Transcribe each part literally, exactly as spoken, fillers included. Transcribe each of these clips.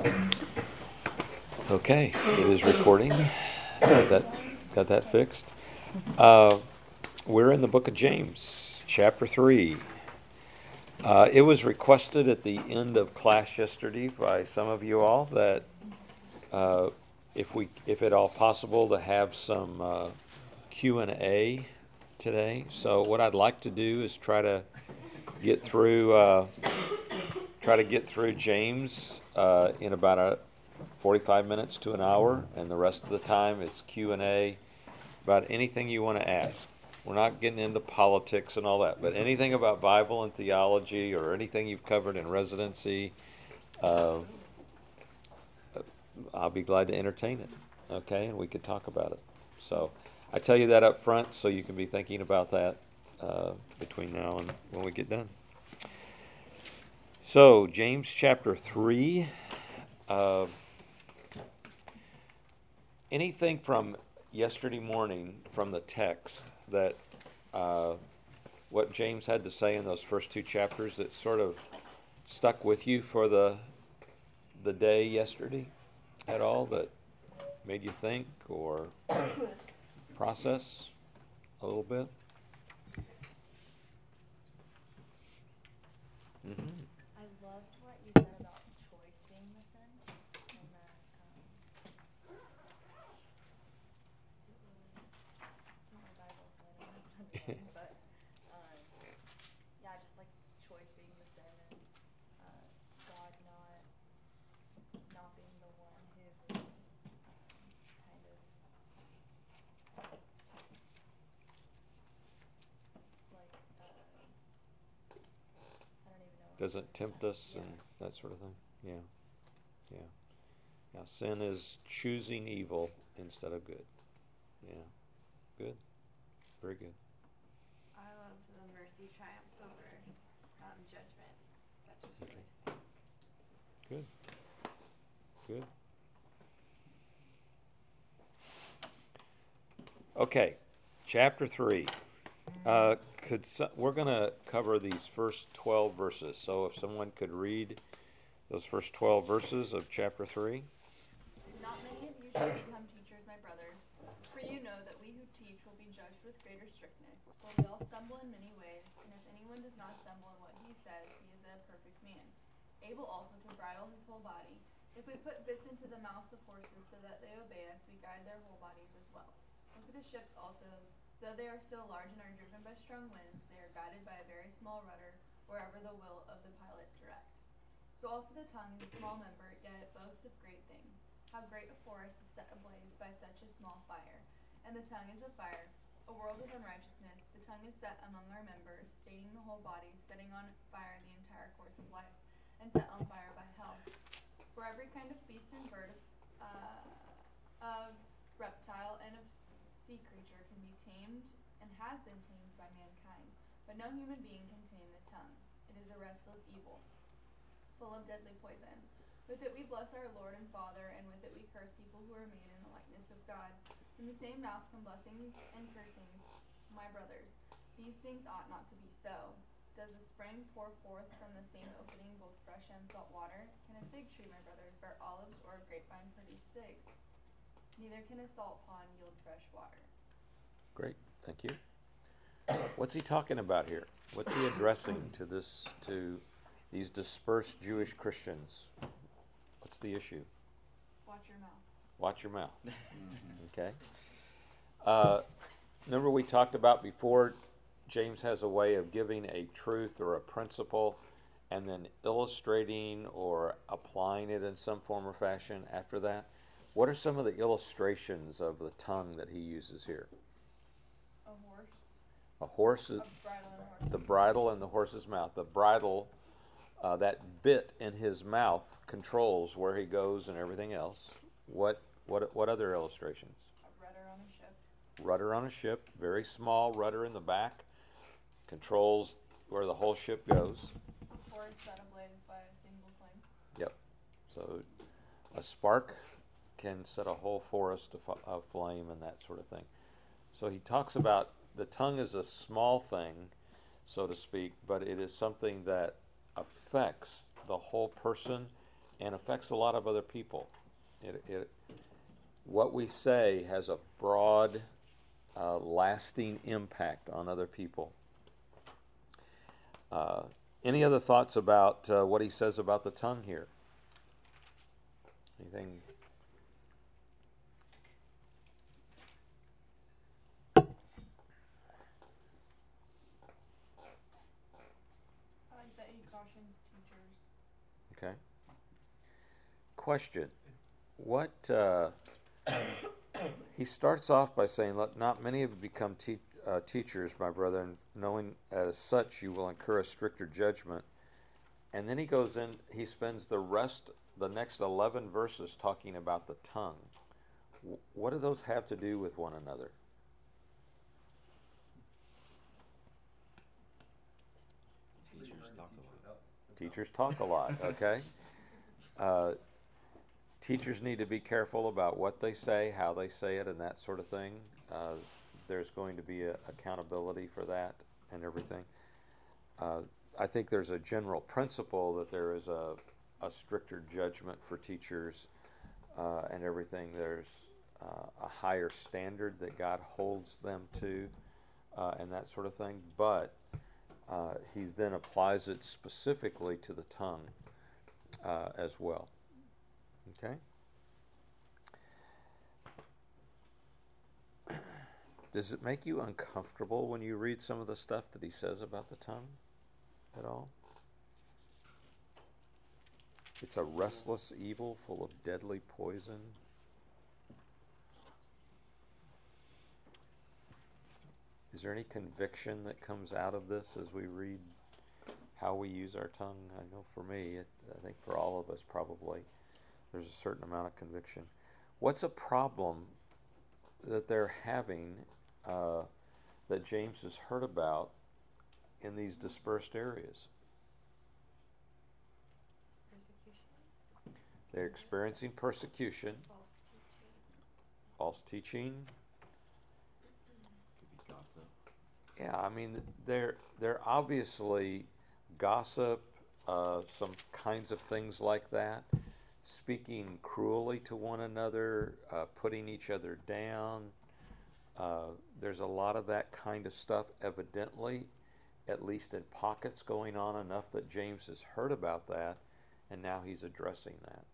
Okay, it is recording. Got that, got that fixed. Uh, we're in the book of James, chapter three. Uh, it was requested at the end of class yesterday by some of you all that uh, if we, if at all possible, to have some uh, Q and A today. So what I'd like to do is try to get through, uh, try to get through James uh, in about a forty-five minutes to an hour, and the rest of the time it's Q and A about anything you want to ask. We're not getting into politics and all that, but anything about Bible and theology or anything you've covered in residency, uh, I'll be glad to entertain it, okay? And we could talk about it. So I tell you that up front so you can be thinking about that uh, between now and when we get done. So, James chapter three. Uh, anything from yesterday morning from the text that uh, what James had to say in those first two chapters that sort of stuck with you for the the day yesterday at all, that made you think or process a little bit? Mm-hmm. I loved what you said about choice being the sin, and that um, it's not my Bible, so I don't have it underlined, but um, yeah, just like choice being the sin, and uh, God not not being the one who um, kind of like uh, I don't even know. What Doesn't tempt us yeah. and that sort of thing. Yeah, yeah. Now, sin is choosing evil instead of good. Yeah, good, very good. I love the mercy triumphs over um, judgment. That just really okay. Good. Good. Okay, chapter three. Uh, could so, we're going to cover these first twelve verses. So if someone could read those first twelve verses of chapter three. Not many of you should become teachers, my brothers, for you know that we who teach will be judged with greater strictness. For we all stumble in many ways, and if anyone does not stumble in what he says, he is a perfect man, able also to bridle his whole body. If we put bits into the mouths of horses so that they obey us, we guide their whole bodies as well. Look at the ships also. Though they are so large and are driven by strong winds, they are guided by a very small rudder wherever the will of the pilot directs. So also the tongue is a small member, yet it boasts of great things. How great a forest is set ablaze by such a small fire. And the tongue is a fire, a world of unrighteousness. The tongue is set among our members, staining the whole body, setting on fire the entire course of life, and set on fire by hell. For every kind of beast and bird, uh, of reptile, and of sea creature can be tamed, and has been tamed by mankind. But no human being can tame the tongue. It is a restless evil, full of deadly poison. With it we bless our Lord and Father, and with it we curse people who are made in the likeness of God. From the same mouth come blessings and cursings. My brothers, these things ought not to be so. Does a spring pour forth from the same opening both fresh and salt water? Can a fig tree, my brothers, bear olives, or a grapevine produce figs? Neither can a salt pond yield fresh water. Great, thank you. What's he talking about here? What's he addressing to this, to these dispersed Jewish Christians? What's the issue? Watch your mouth. Watch your mouth. Okay. Uh, remember we talked about before, James has a way of giving a truth or a principle and then illustrating or applying it in some form or fashion after that. What are some of the illustrations of the tongue that he uses here? A horse. A horse is A bridle and a horse. the bridle in the horse's mouth. The bridle, uh, that bit in his mouth controls where he goes and everything else. What what what other illustrations? A rudder on a ship. Rudder on a ship, very small rudder in the back, controls where the whole ship goes. A forest set ablaze by a single flame. Yep. So a spark can set a whole forest aflame and that sort of thing. So he talks about the tongue is a small thing, so to speak, but it is something that affects the whole person and affects a lot of other people. It, it, what we say has a broad, uh, lasting impact on other people. Uh, any other thoughts about uh, what he says about the tongue here? Anything? I like that he cautions teachers. Okay. Question. What, uh, he starts off by saying, let not many of you become te- uh, teachers, my brethren, knowing as such you will incur a stricter judgment. And then he goes in, he spends the rest, the next eleven verses talking about the tongue. W- what do those have to do with one another? Teachers talk a lot. Teachers talk a lot, okay? Uh, teachers need to be careful about what they say, how they say it, and that sort of thing. Uh, there's going to be a accountability for that and everything. Uh, I think there's a general principle that there is a, a stricter judgment for teachers uh, and everything. There's uh, a higher standard that God holds them to uh, and that sort of thing. But uh, he then applies it specifically to the tongue uh, as well. Okay? Does it make you uncomfortable when you read some of the stuff that he says about the tongue at all? It's a restless evil full of deadly poison. Is there any conviction that comes out of this as we read how we use our tongue? I know for me, it, I think for all of us probably, there's a certain amount of conviction. What's a problem that they're having uh, that James has heard about in these dispersed areas? Persecution. They're experiencing persecution, False teaching. false teaching. Could be gossip. Yeah, I mean, they're they're obviously gossip, uh, some kinds of things like that, speaking cruelly to one another, uh, putting each other down. Uh, there's a lot of that kind of stuff, evidently, at least in pockets, going on enough that James has heard about that, and now he's addressing that.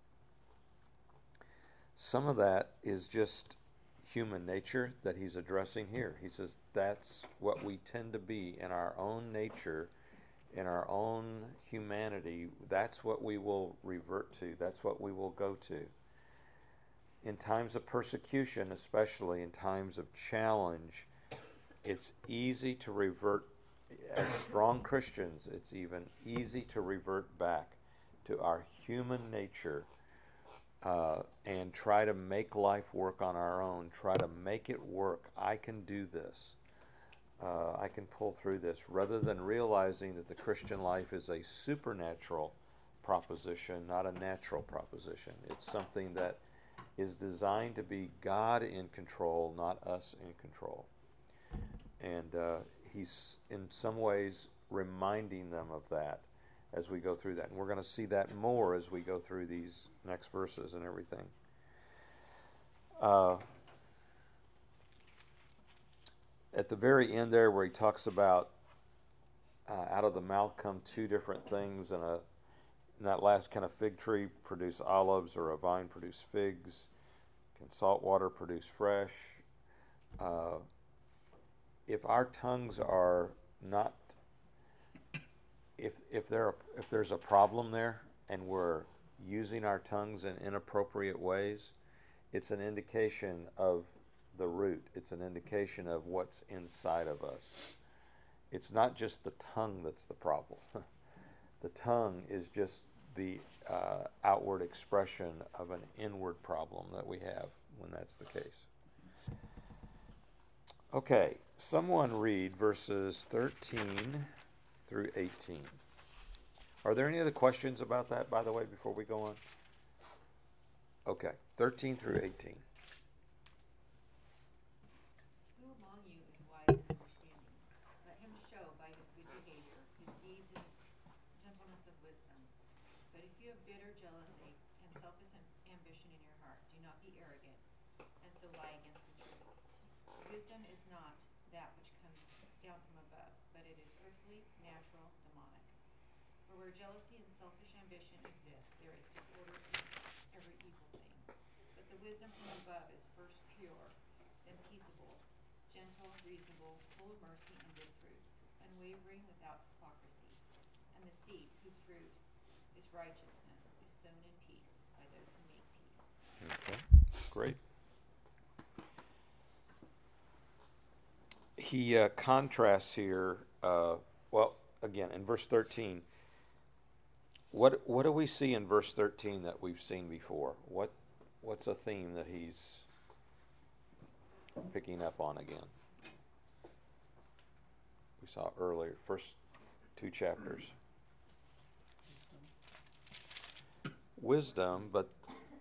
Some of that is just human nature that he's addressing here. He says that's what we tend to be in our own nature, in our own humanity. That's what we will revert to. That's what we will go to. In times of persecution, especially in times of challenge, it's easy to revert. As strong Christians, it's even easy to revert back to our human nature uh, and try to make life work on our own, try to make it work. I can do this. Uh, I can pull through this, rather than realizing that the Christian life is a supernatural proposition, not a natural proposition. It's something that is designed to be God in control, not us in control. And uh, he's in some ways reminding them of that as we go through that. And we're going to see that more as we go through these next verses and everything. Uh, at the very end there, where he talks about uh, out of the mouth come two different things, and a and that last kind of fig tree produce olives, or a vine produce figs. Can salt water produce fresh? Uh, if our tongues are not, if if there if there's a problem there, and we're using our tongues in inappropriate ways, it's an indication of the root. It's an indication of what's inside of us. It's not just the tongue that's the problem. The tongue is just the uh, outward expression of an inward problem that we have when that's the case. Okay, someone read verses thirteen through eighteen. Are there any other questions about that, by the way, before we go on? Okay, thirteen through eighteen. Who among you is wise and understanding? Let him show by his good behavior, his deeds in gentleness of wisdom. But if you have bitter jealousy in your heart. Do not be arrogant, and so lie against the truth. Wisdom is not that which comes down from above, but it is earthly, natural, demonic. For where jealousy and selfish ambition exist, there is disorder in every evil thing. But the wisdom from above is first pure, then peaceable, gentle, reasonable, full of mercy and good fruits, unwavering, without hypocrisy. And the seed whose fruit is righteousness is sown in peace by those who make peace. Okay, great. He uh, contrasts here, uh, well, again, in verse thirteen, what what do we see in verse thirteen that we've seen before? What What's a theme that he's picking up on again? We saw earlier, first two chapters. Wisdom, but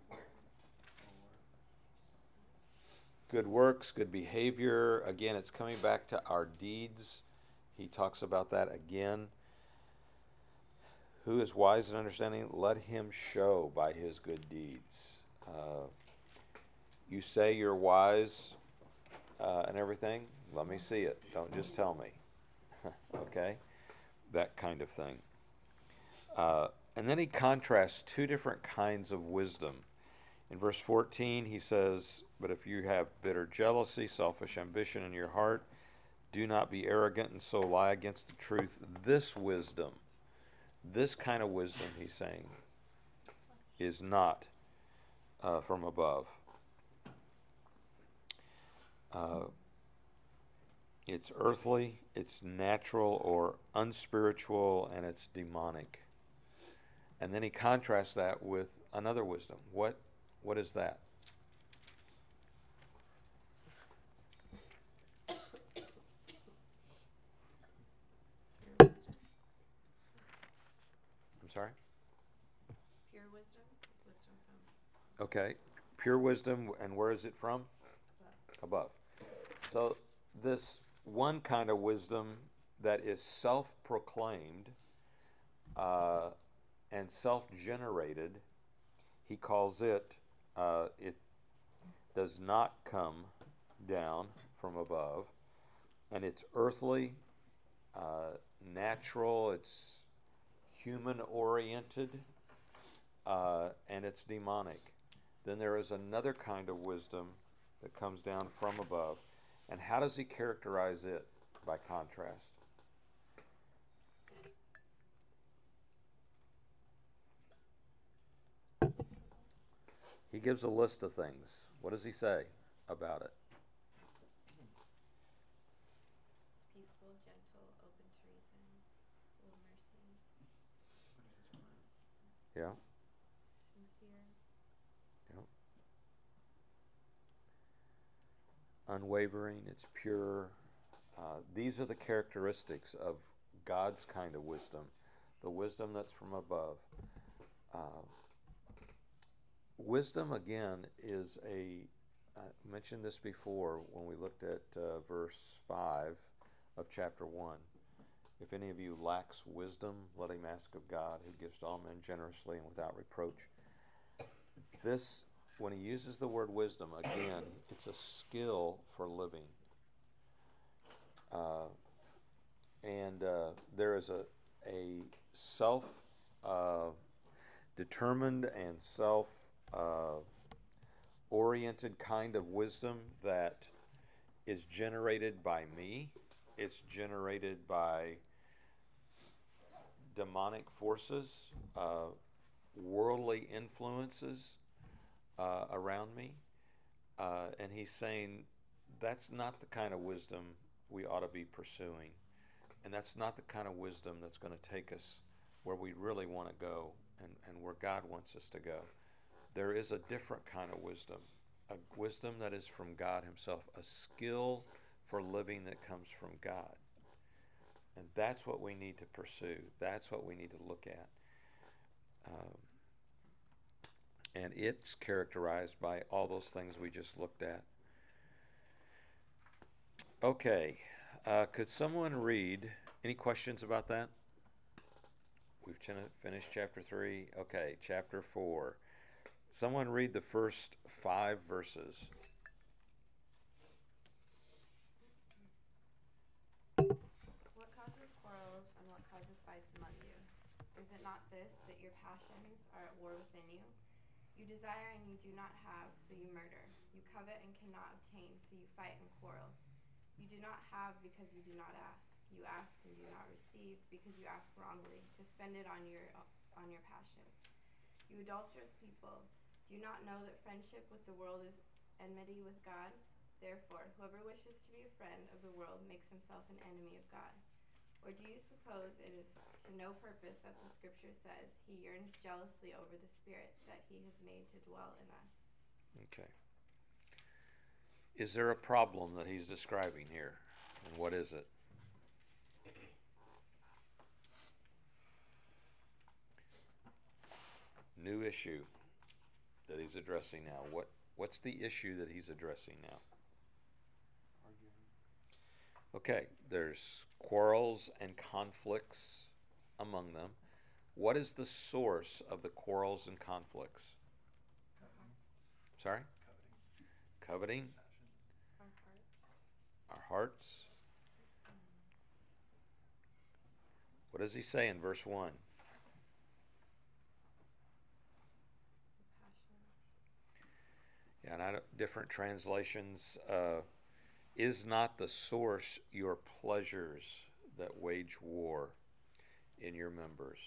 good works, good behavior. Again, it's coming back to our deeds. He talks about that again. Who is wise and understanding? Let him show by his good deeds. Uh, you say you're wise uh, and everything. Let me see it. Don't just tell me. Okay? That kind of thing. Uh, and then he contrasts two different kinds of wisdom. In verse fourteen, he says, but if you have bitter jealousy, selfish ambition in your heart, do not be arrogant and so lie against the truth. This wisdom, this kind of wisdom, he's saying, is not uh, from above. Uh, it's earthly, it's natural or unspiritual, and it's demonic. And then he contrasts that with another wisdom. What What is that? I'm sorry? Pure wisdom. Wisdom from Okay. Pure wisdom, and where is it from? Above. So this one kind of wisdom that is self-proclaimed uh, and self-generated, he calls it, uh, it does not come down from above, and it's earthly, uh, natural, it's human-oriented, uh, and it's demonic. Then there is another kind of wisdom that comes down from above. And how does he characterize it by contrast? He gives a list of things. What does he say about it? peaceful, gentle, open to reason, full of mercy, Yeah. sincere. Yeah. Unwavering, it's pure. Uh, these are the characteristics of God's kind of wisdom, the wisdom that's from above. Uh, wisdom, again, is a, I mentioned this before when we looked at uh, verse five of chapter one. If any of you lacks wisdom, let him ask of God, who gives to all men generously and without reproach. This, when he uses the word wisdom, again, it's a skill for living. Uh, and uh, there is a, a self uh, determined and self uh, oriented kind of wisdom that is generated by me. It's generated by demonic forces, uh, worldly influences uh, around me. Uh, and he's saying that's not the kind of wisdom we ought to be pursuing. And that's not the kind of wisdom that's going to take us where we really want to go and, and where God wants us to go. There is a different kind of wisdom, a wisdom that is from God himself, a skill for living that comes from God. And that's what we need to pursue. That's what we need to look at. Um, and it's characterized by all those things we just looked at. Okay. Uh, could someone read, any questions about that? We've ch- finished chapter three. Okay, chapter four. Someone read the first five verses. What causes quarrels and what causes fights among you? Is it not this, that your passions are at war within you? You desire and you do not have, so you murder. You covet and cannot obtain, so you fight and quarrel. You do not have because you do not ask. You ask and do not receive because you ask wrongly, to spend it on your on your passions. You adulterous people, do you not know that friendship with the world is enmity with God? Therefore, whoever wishes to be a friend of the world makes himself an enemy of God. Or do you suppose it is to no purpose that the scripture says, he yearns jealously over the Spirit that he has made to dwell in us? Okay. Is there a problem that he's describing here? And what is it? New issue that he's addressing now. What what's the issue that he's addressing now? Okay, there's quarrels and conflicts among them. What is the source of the quarrels and conflicts? Coveting. Sorry? Coveting. Coveting? Our hearts. Our hearts? What does he say in verse one? Passions. Yeah, and I don't, different translations, uh, is not the source your pleasures that wage war in your members.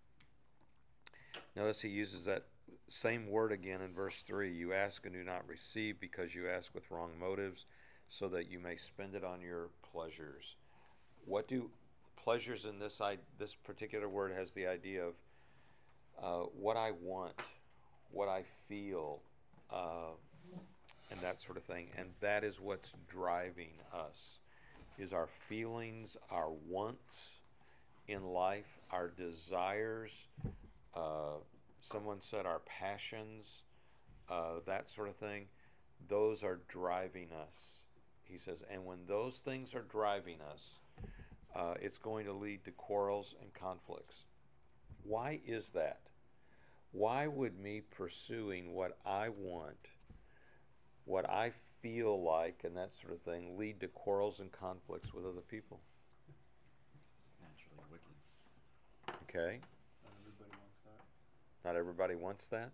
Notice he uses that same word again in verse three. You ask and do not receive because you ask with wrong motives, so that you may spend it on your pleasures. What do pleasures in this I, this particular word has the idea of uh, what I want, what I feel, uh, and that sort of thing. And that is what's driving us, is our feelings, our wants in life, our desires. Uh, someone said our passions, uh, that sort of thing. Those are driving us, he says. And when those things are driving us, uh, it's going to lead to quarrels and conflicts. Why is that? Why would me pursuing what I want, what I feel like, and that sort of thing, lead to quarrels and conflicts with other people? It's naturally wicked. Okay. Not everybody wants that. Not everybody wants that.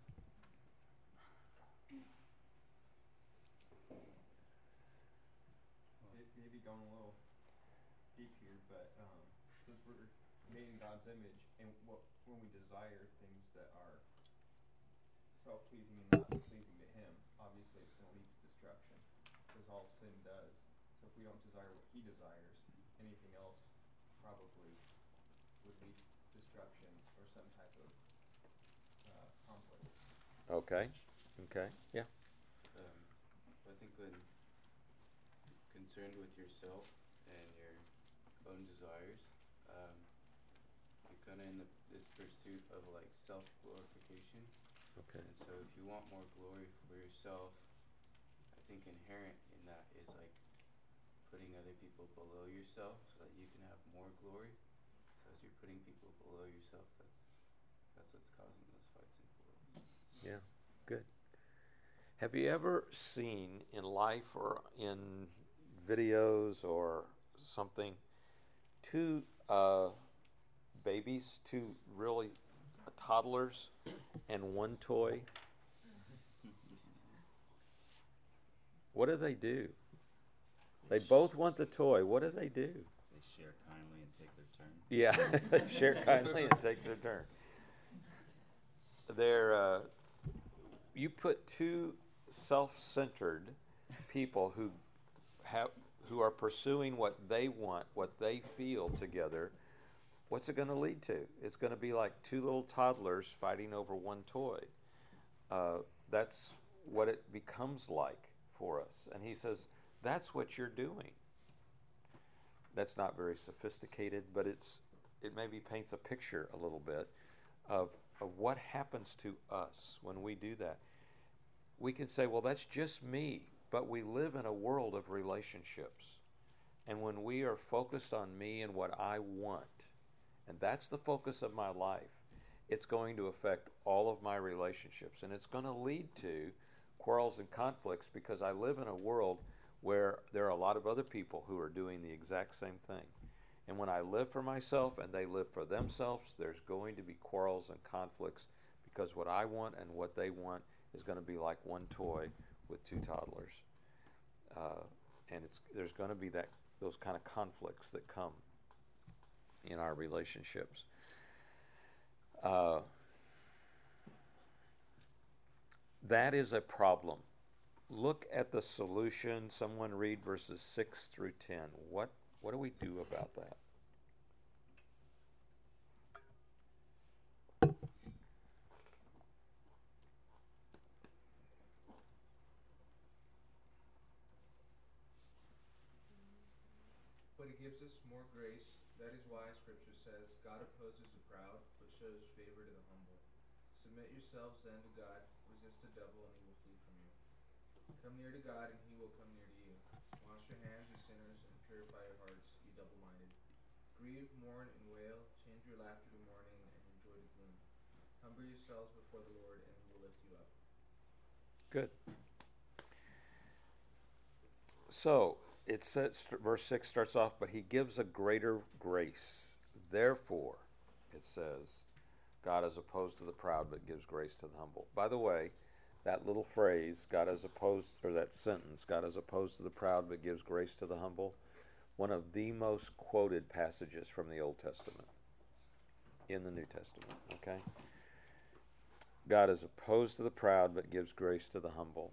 May- Maybe going a little deep here, but um, since we're made in God's image, and what, when we desire things that are self-pleasing and not pleasing to Him, obviously it's going to lead to destruction, because all sin does. So if we don't desire what He desires, anything else probably would lead to destruction or some type of uh, conflict. Okay. Okay. Yeah. Um, I think when concerned with yourself and your own desires, um, you're kind of in the, this pursuit of like self-glorification. Okay. And so if you want more glory for yourself, I think inherent in that is like putting other people below yourself so that you can have more glory. So as you're putting people below yourself, that's that's what's causing those fights and quarrels. Yeah. Good. Have you ever seen in life or in videos or something two uh, babies, two really toddlers, and one toy? What do they do? They both want the toy. What do they do? They share kindly and take their turn. Yeah, they share kindly and take their turn. They're, uh, you put two self-centered people who have who are pursuing what they want, what they feel together. What's it going to lead to? It's going to be like two little toddlers fighting over one toy. Uh, that's what it becomes like for us. And he says, that's what you're doing. That's not very sophisticated, but it's it maybe paints a picture a little bit of, of what happens to us when we do that. We can say, well, that's just me, but we live in a world of relationships. And when we are focused on me and what I want, and that's the focus of my life, it's going to affect all of my relationships. And it's going to lead to quarrels and conflicts because I live in a world where there are a lot of other people who are doing the exact same thing. And when I live for myself and they live for themselves, there's going to be quarrels and conflicts because what I want and what they want is going to be like one toy with two toddlers. Uh, and it's there's going to be that those kind of conflicts that come in our relationships. Uh, that is a problem. Look at the solution. Someone read verses six through ten. What what do we do about that? But he gives us more grace. That is why Scripture says, God opposes the proud, but shows favor to the humble. Submit yourselves then to God. Resist the devil, and he will flee from you. Come near to God, and he will come near to you. Wash your hands, you sinners, and purify your hearts, you double-minded. Grieve, mourn, and wail. Change your laughter to mourning, and your joy to gloom. Humble yourselves before the Lord, and he will lift you up. Good. So, it says, verse six starts off, but he gives a greater grace. Therefore, it says, God is opposed to the proud, but gives grace to the humble. By the way, that little phrase, God is opposed, or that sentence, God is opposed to the proud, but gives grace to the humble, one of the most quoted passages from the Old Testament in the New Testament, okay? God is opposed to the proud, but gives grace to the humble.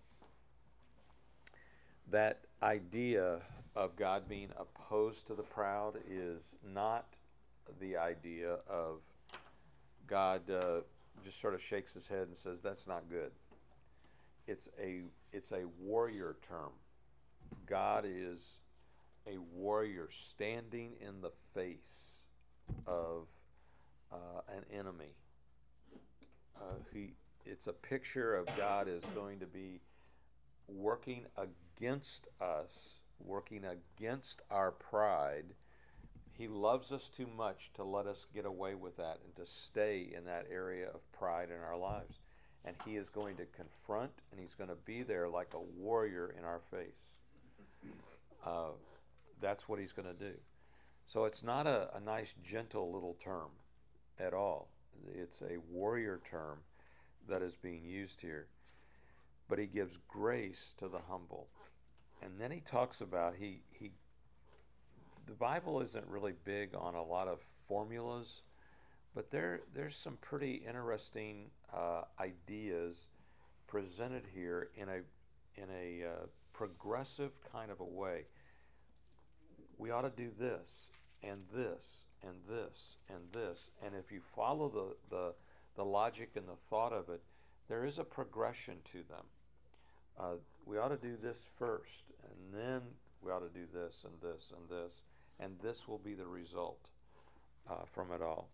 That idea of God being opposed to the proud is not the idea of God uh, just sort of shakes his head and says, that's not good. It's a, it's a warrior term. God is a warrior standing in the face of uh, an enemy. Uh, he, it's a picture of God is going to be working against us, working against our pride. He loves us too much to let us get away with that and to stay in that area of pride in our lives. And he is going to confront, and he's going to be there like a warrior in our face. Uh, that's what he's going to do. So it's not a, a nice, gentle little term at all. It's a warrior term that is being used here. But he gives grace to the humble. And then he talks about, he, he the Bible isn't really big on a lot of formulas, but there there's some pretty interesting uh, ideas presented here in a in a uh, progressive kind of a way. We ought to do this and this and this and this, and if you follow the the the logic and the thought of it, there is a progression to them. Uh, we ought to do this first, and then we ought to do this and this and this, and this will be the result uh, from it all.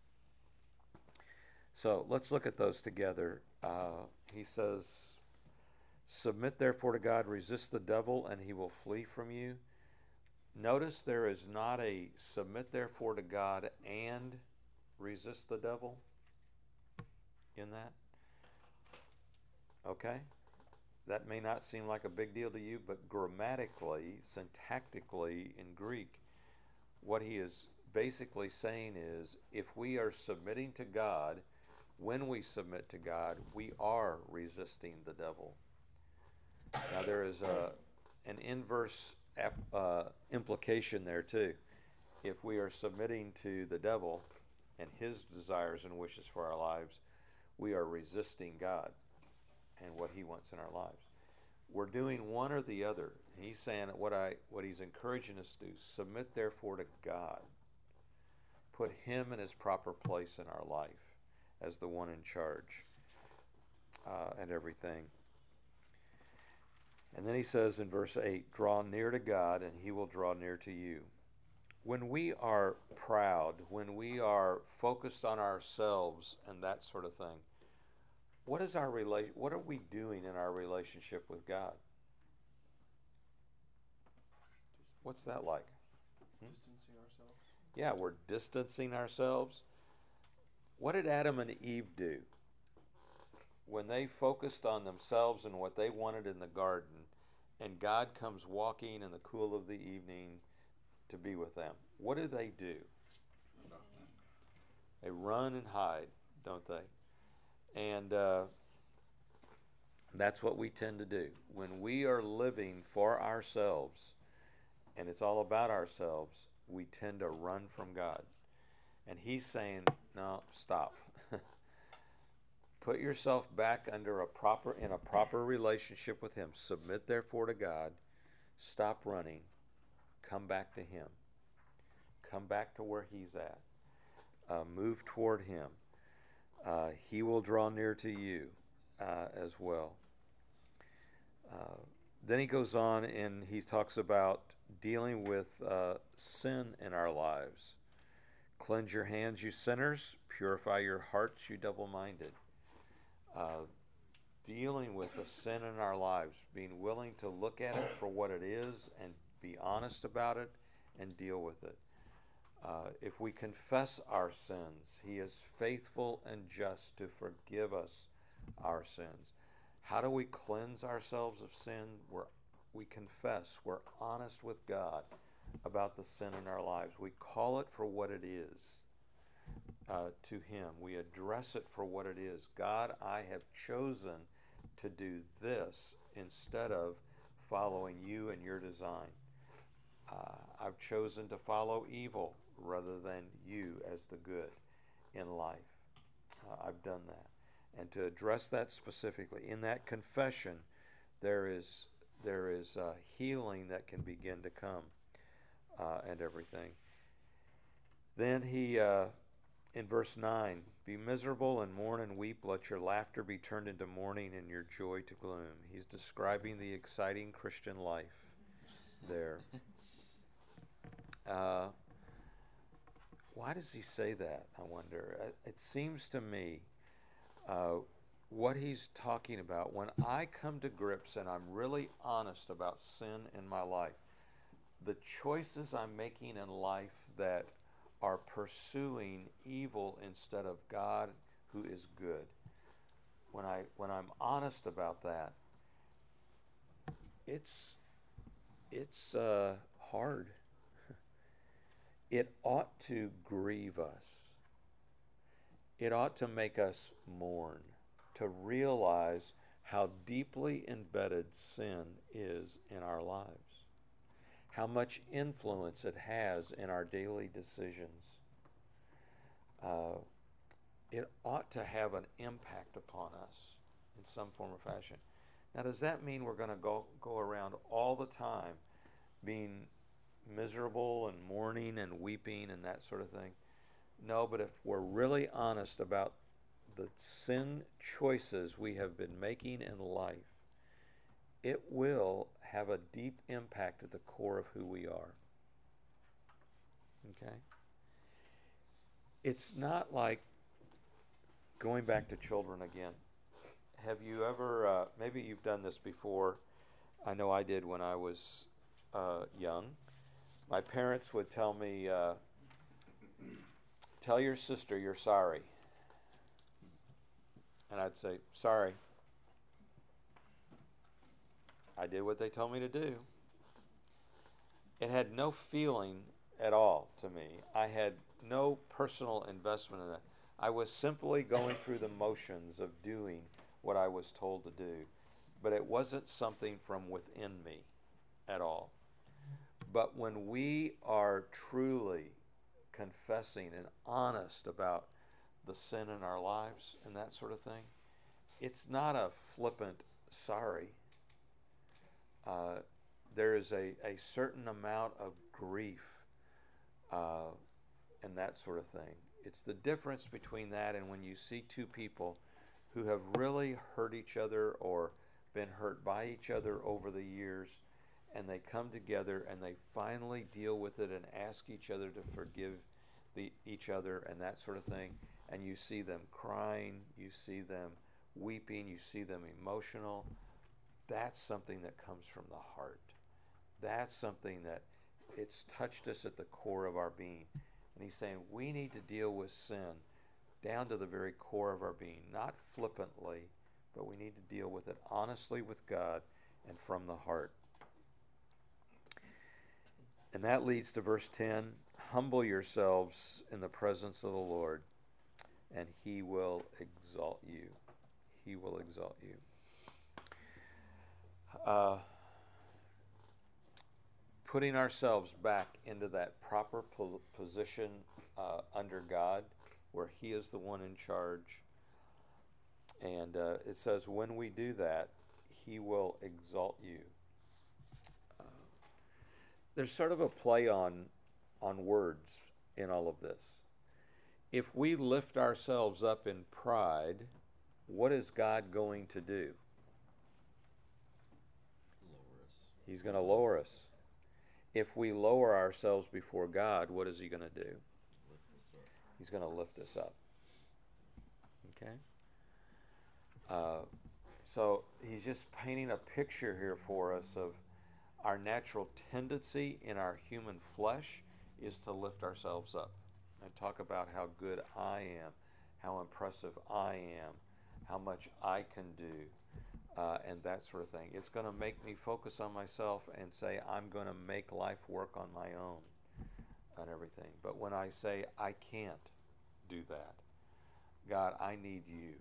So let's look at those together. Uh, he says, submit therefore to God, resist the devil, and he will flee from you. Notice there is not a submit therefore to God and resist the devil in that. Okay? That may not seem like a big deal to you, but grammatically, syntactically in Greek, what he is basically saying is if we are submitting to God, when we submit to God, we are resisting the devil. Now there is a, an inverse ap, uh, implication there too. If we are submitting to the devil and his desires and wishes for our lives, we are resisting God and what he wants in our lives. We're doing one or the other. He's saying what I what he's encouraging us to do, submit therefore to God. Put him in his proper place in our life as the one in charge uh, and everything. And then he says in verse eight, draw near to God and he will draw near to you. When we are proud, when we are focused on ourselves and that sort of thing, What is our rela- What are we doing in our relationship with God? What's that like? Distancing ourselves. Yeah, we're distancing ourselves. what did Adam and Eve do? When they focused on themselves and what they wanted in the garden, and God comes walking in the cool of the evening to be with them, what do they do? They run and hide, don't they? And uh, that's what we tend to do. When we are living for ourselves, and it's all about ourselves, we tend to run from God. And he's saying, no, stop. Put yourself back under a proper in a proper relationship with him. Submit therefore to God. Stop running. Come back to him. Come back to where he's at. Uh, move toward him. Uh, he will draw near to you uh, as well. Uh, then he goes on and he talks about dealing with uh, sin in our lives. Cleanse your hands, you sinners. Purify your hearts, you double-minded. Uh, dealing with the sin in our lives, being willing to look at it for what it is and be honest about it and deal with it. Uh, if we confess our sins, he is faithful and just to forgive us our sins. How do we cleanse ourselves of sin? We're, we confess. We're honest with God about the sin in our lives. We call it for what it is. Uh, to him. We address it for what it is. God, I have chosen to do this instead of following you and your design. Uh, I've chosen to follow evil rather than you as the good in life. Uh, I've done that. And to address that specifically, in that confession, there is there is uh, healing that can begin to come uh, and everything. Then he... Uh, In verse nine, be miserable and mourn and weep. Let your laughter be turned into mourning and your joy to gloom. He's describing the exciting Christian life there. Uh, why does he say that, I wonder? It seems to me uh, what he's talking about, when I come to grips and I'm really honest about sin in my life, the choices I'm making in life that are pursuing evil instead of God who is good. When I when I'm honest about that, it's it's uh, hard. It ought to grieve us. It ought to make us mourn, to realize how deeply embedded sin is in our lives, how much influence it has in our daily decisions. Uh, it ought to have an impact upon us in some form or fashion. Now, does that mean we're going to go, go around all the time being miserable and mourning and weeping and that sort of thing? No, but if we're really honest about the sin choices we have been making in life, it will have a deep impact at the core of who we are. Okay? It's not like going back to children again. Have you ever, uh, maybe you've done this before. I know I did when I was uh, young. My parents would tell me, uh, tell your sister you're sorry. And I'd say, sorry. I did what they told me to do. It had no feeling at all to me. I had no personal investment in that. I was simply going through the motions of doing what I was told to do. But it wasn't something from within me at all. But when we are truly confessing and honest about the sin in our lives and that sort of thing, it's not a flippant sorry. Uh, there is a, a certain amount of grief uh, and that sort of thing. It's the difference between that and when you see two people who have really hurt each other or been hurt by each other over the years, and they come together and they finally deal with it and ask each other to forgive the, each other and that sort of thing. And you see them crying, you see them weeping, you see them emotional. That's something that comes from the heart. That's something that it's touched us at the core of our being. And he's saying we need to deal with sin down to the very core of our being, not flippantly, but we need to deal with it honestly with God and from the heart. And that leads to verse ten, humble yourselves in the presence of the Lord, and he will exalt you. He will exalt you. Uh, putting ourselves back into that proper po- position uh, under God, where he is the one in charge. And uh, it says, when we do that, he will exalt you. Uh, there's sort of a play on, on words in all of this. If we lift ourselves up in pride, what is God going to do? Lower us. He's going to lower us. If we lower ourselves before God, what is he going to do? Lift us up. He's going to lift us up. Okay? Uh, so he's just painting a picture here for us of our natural tendency in our human flesh is to lift ourselves up and talk about how good I am, how impressive I am, how much I can do, uh, and that sort of thing. It's going to make me focus on myself and say I'm going to make life work on my own and everything. But when I say I can't do that, God, I need you.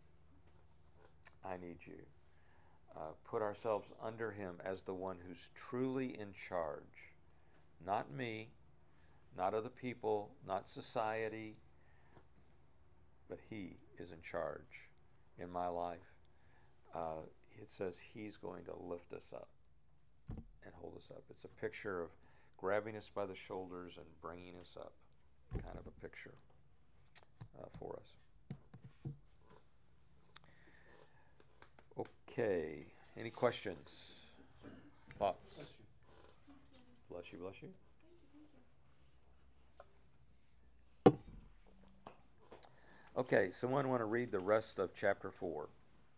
I need you. Uh, put ourselves under him as the one who's truly in charge. Not me, not other people, not society, but he is in charge in my life. Uh, it says he's going to lift us up and hold us up. It's a picture of grabbing us by the shoulders and bringing us up, kind of a picture uh, for us. Okay. Any questions? Thoughts? Bless you. Bless you, bless you. Okay, someone want to read the rest of chapter four?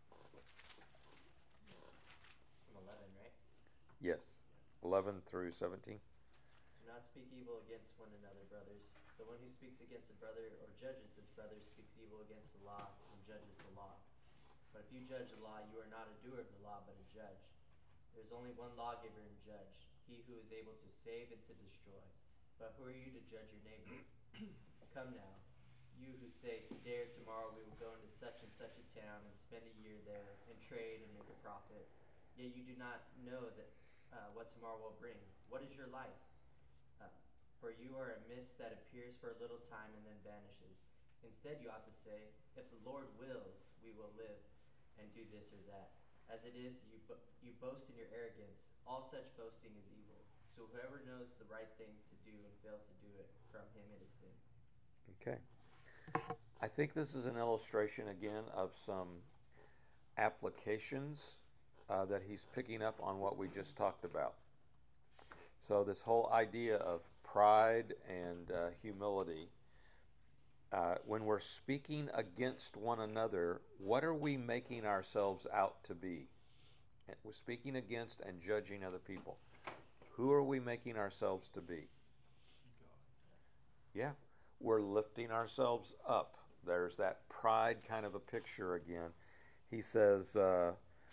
From eleven, right? Yes. eleven through seventeen. Do not speak evil against one another, brothers. The one who speaks against a brother or judges his brother speaks evil against the law and judges the law. But if you judge the law, you are not a doer of the law, but a judge. There is only one lawgiver and judge, he who is able to save and to destroy. But who are you to judge your neighbor? Come now, you who say, today or tomorrow we will go into such and such a town and spend a year there and trade and make a profit. Yet you do not know that uh, what tomorrow will bring. What is your life? Uh, for you are a mist that appears for a little time and then vanishes. Instead, you ought to say, if the Lord wills, we will live and do this or that. As it is, you bo- you boast in your arrogance. All such boasting is evil. So whoever knows the right thing to do and fails to do it, from him it is sin. Okay. I think this is an illustration again of some applications uh, that he's picking up on what we just talked about. So this whole idea of pride and uh, humility, uh, when we're speaking against one another, what are we making ourselves out to be? We're speaking against and judging other people. Who are we making ourselves to be? Yeah, we're lifting ourselves up. There's that pride kind of a picture again. He says, uh,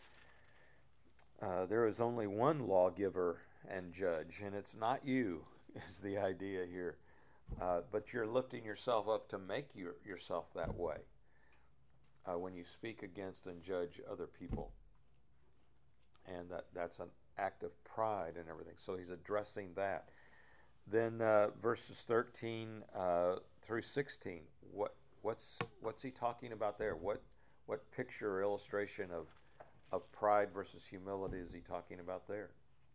uh, there is only one lawgiver and judge, and it's not you, is the idea here. Uh, but you're lifting yourself up to make your, yourself that way uh, when you speak against and judge other people. And that, that's an act of pride and everything. So he's addressing that. Then uh, verses thirteen uh, through sixteen, what what's what's he talking about there? What what picture or illustration of of pride versus humility is he talking about there?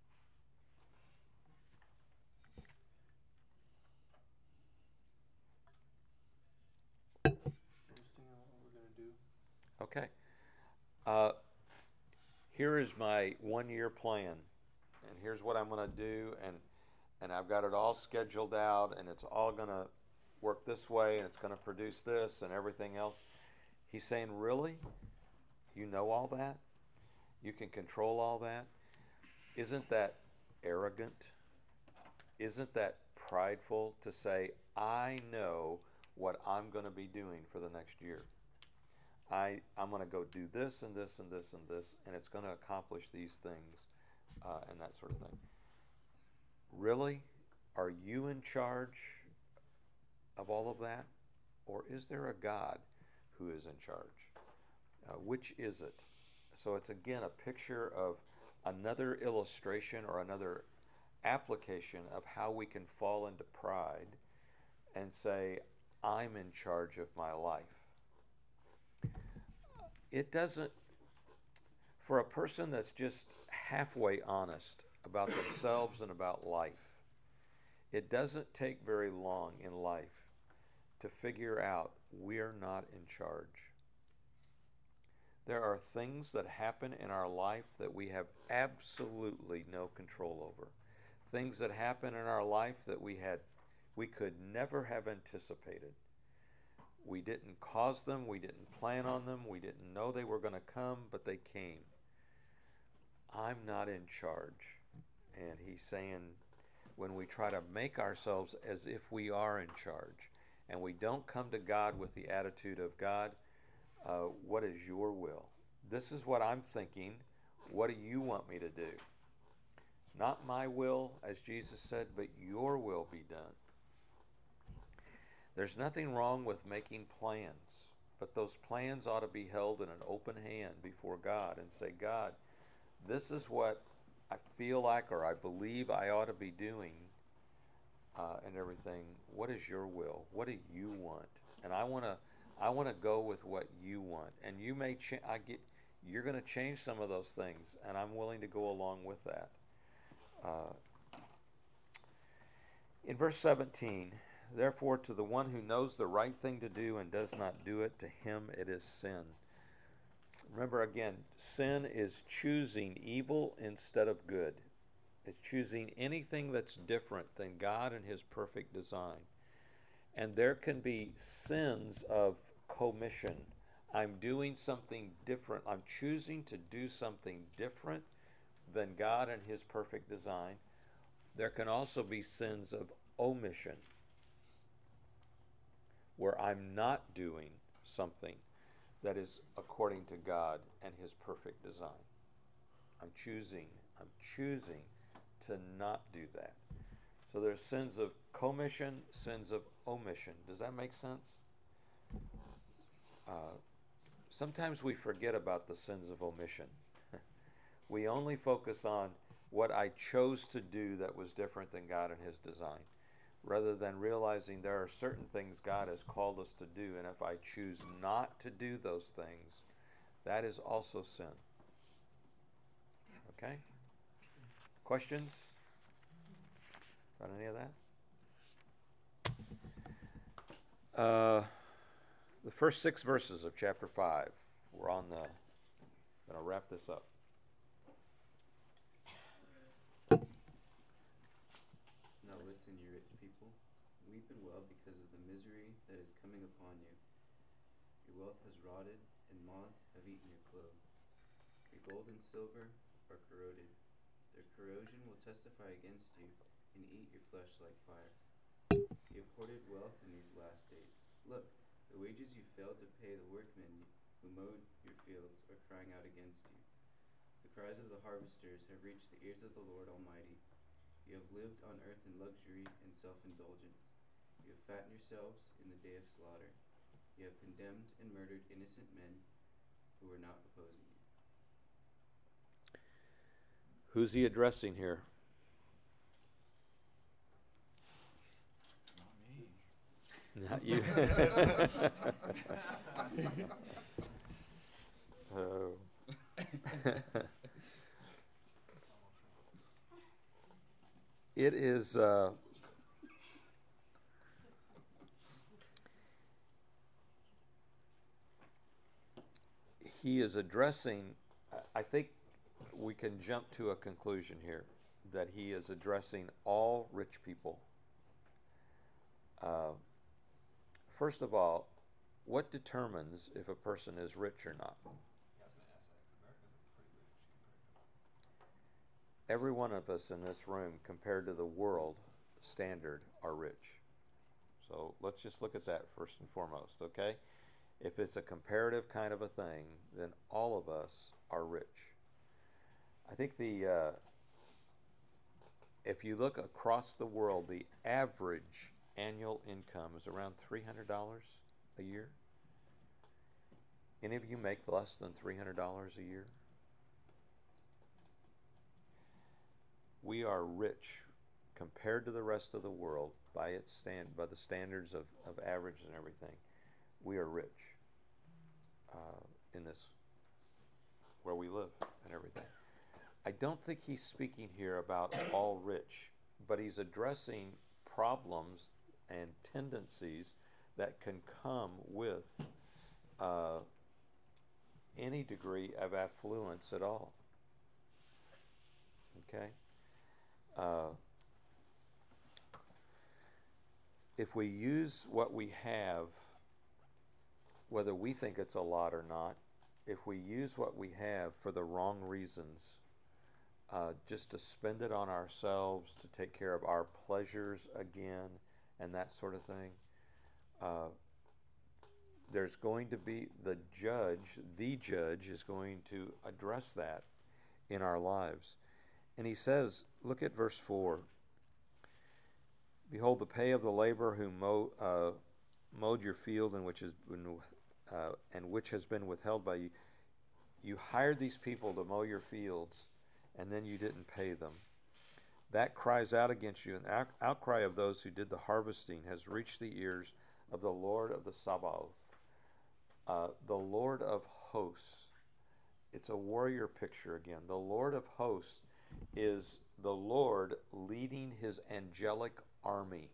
Boasting on what we're gonna do. Okay. Uh, here is my one-year plan, and here's what I'm going to do, and and I've got it all scheduled out, and it's all going to work this way, and it's going to produce this and everything else. He's saying, really? You know all that? You can control all that? Isn't that arrogant? Isn't that prideful to say, I know what I'm going to be doing for the next year. I, I'm going to go do this and this and this and this, and it's going to accomplish these things uh, and that sort of thing. Really? Are you in charge of all of that? Or is there a God who is in charge? Uh, which is it? So it's again a picture of another illustration or another application of how we can fall into pride and say, I'm in charge of my life. It doesn't, for a person that's just halfway honest about themselves and about life, it doesn't take very long in life to figure out we're not in charge. There are things that happen in our life that we have absolutely no control over. Things that happen in our life that we had we could never have anticipated. We didn't cause them, we didn't plan on them, we didn't know they were going to come, but they came. I'm not in charge. And he's saying when we try to make ourselves as if we are in charge, and we don't come to God with the attitude of, God, uh, what is your will? This is what I'm thinking. What do you want me to do? Not my will, as Jesus said, but your will be done. There's nothing wrong with making plans, but those plans ought to be held in an open hand before God and say, God, this is what I feel like or I believe I ought to be doing uh, and everything. What is your will? What do you want? And I want to I want to go with what you want. And you may cha- I get you're going to change some of those things, and I'm willing to go along with that. Uh, in verse seventeen, therefore, to the one who knows the right thing to do and does not do it, to him it is sin. Remember again, sin is choosing evil instead of good. It's choosing anything that's different than God and his perfect design. And there can be sins of commission. I'm doing something different. I'm choosing to do something different than God and his perfect design. There can also be sins of omission, where I'm not doing something that is according to God and his perfect design. I'm choosing, I'm choosing to not do that. So there's sins of commission, sins of omission. Does that make sense? Uh, sometimes we forget about the sins of omission. We only focus on what I chose to do that was different than God and his design, rather than realizing there are certain things God has called us to do, and if I choose not to do those things, that is also sin. Okay? Questions about any of that? Uh, the first six verses of chapter five. We're on the, going to wrap this up. Now listen, you rich people, weep and wail because of the misery that is coming upon you. Your wealth has rotted, and moths have eaten your clothes. Your gold and silver are corroded. Their corrosion will testify against you and eat your flesh like fire. You have hoarded wealth in these last days. Look, the wages you failed to pay the workmen who mowed your fields are crying out against you. The cries of the harvesters have reached the ears of the Lord Almighty. You have lived on earth in luxury and self-indulgence. You have fattened yourselves in the day of slaughter. You have condemned and murdered innocent men who were not opposing you. Who's he addressing here? Not you. Oh. It is uh, he is addressing, I think we can jump to a conclusion here that he is addressing all rich people. Uh, first of all, what determines if a person is rich or not? Every one of us in this room, compared to the world standard, are rich. So let's just look at that first and foremost, okay? If it's a comparative kind of a thing, then all of us are rich. I think the uh, if you look across the world, the average annual income is around three hundred dollars a year. Any of you make less than three hundred dollars a year? We are rich compared to the rest of the world by its stand by the standards of, of average and everything. We are rich uh, in this where we live and everything. I don't think he's speaking here about all rich, but he's addressing problems and tendencies that can come with uh, any degree of affluence at all. Okay? Uh, if we use what we have, whether we think it's a lot or not, if we use what we have for the wrong reasons, uh, just to spend it on ourselves, to take care of our pleasures again, and that sort of thing, uh, there's going to be the judge, the judge is going to address that in our lives. And he says, look at verse four. Behold, the pay of the laborer who mow, uh, mowed your field and which has been uh, and which has been withheld by you. You hired these people to mow your fields, and then you didn't pay them. That cries out against you, and the out- outcry of those who did the harvesting has reached the ears of the Lord of the Sabaoth, uh, the Lord of hosts. It's a warrior picture again. The Lord of hosts is the Lord leading his angelic army.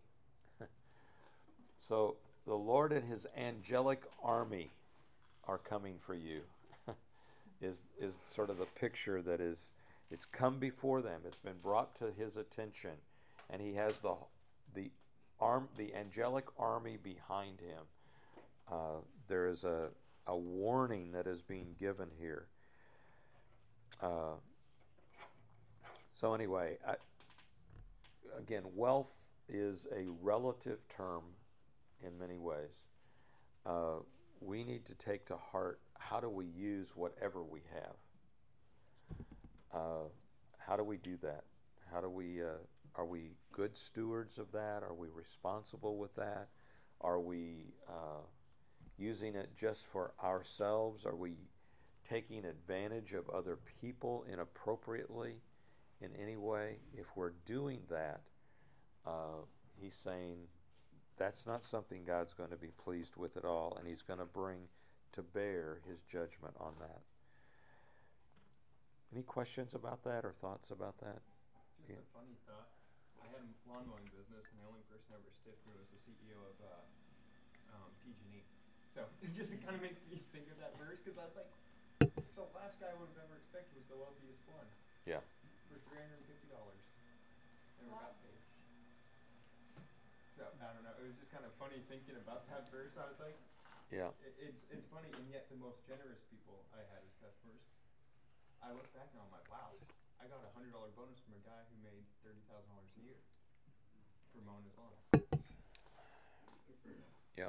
So the Lord and his angelic army are coming for you. is is sort of the picture that is, it's come before them. It's been brought to his attention, and he has the the arm the angelic army behind him. Uh, there is a a warning that is being given here. Uh, so anyway, I, again, wealth is a relative term in many ways. Uh, we need to take to heart, how do we use whatever we have? Uh, how do we do that? How do we, uh, are we good stewards of that? Are we responsible with that? Are we uh, using it just for ourselves? Are we taking advantage of other people inappropriately in any way? If we're doing that, uh, he's saying that's not something God's going to be pleased with at all, and he's going to bring to bear his judgment on that. Any questions about that or thoughts about that? Just Yeah. a funny thought. I had a lawn mowing business, and the only person I ever stiffed me was the C E O of uh, um, P G and E. So it just it kind of makes me think of that verse, because I was like, the last guy I would have ever expected was the wealthiest one. Yeah. For three hundred fifty dollars. Never got paid. So I don't know. It was just kind of funny thinking about that verse. I was like, Yeah. it, it's it's funny, and yet the most generous people I had as customers, I look back and I'm like, wow, I got a hundred dollar bonus from a guy who made thirty thousand dollars a year for mowing his lawn. Yep.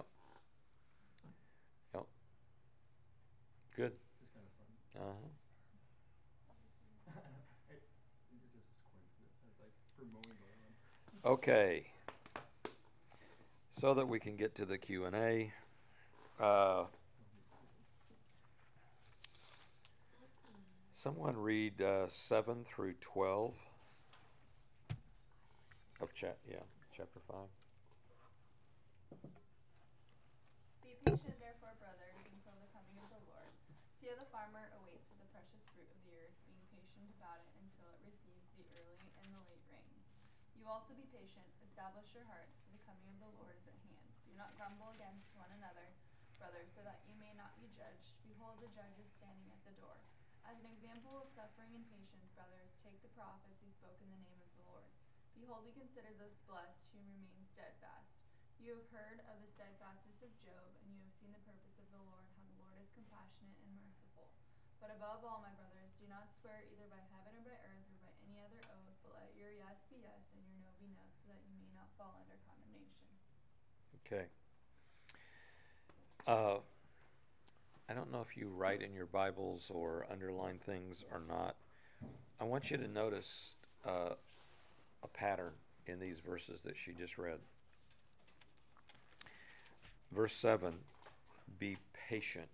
Yep. Good. It's kind of fun. Uh-huh. it, it was just coincidence. I was like, for mowing the lawn. Okay. So that we can get to the Q and A. Uh, someone read uh, seven through twelve of chap yeah chapter five. Be patient, therefore, brothers, until the coming of the Lord. See how the farmer awaits for the precious fruit of the earth, being patient about it until it receives the early and the late rains. You also be patient, establish your hearts, for the coming of the Lord is at hand. Do not grumble against one another, brothers, so that you may not be judged. Behold, the judge is standing at the door. As an example of suffering and patience, brothers, take the prophets who spoke in the name of the Lord. Behold, we consider those blessed who remain steadfast. You have heard of the steadfastness of Job, and you have seen the purpose of the Lord, how the Lord is compassionate and merciful. But above all, my brothers, do not swear either by heaven or by earth or by any other oath, but let your yes be yes and your no be no, so that you may not fall under condemnation. Okay. Uh, I don't know if you write in your Bibles or underline things or not. I want you to notice uh, a pattern in these verses that she just read. Verse seven, be patient.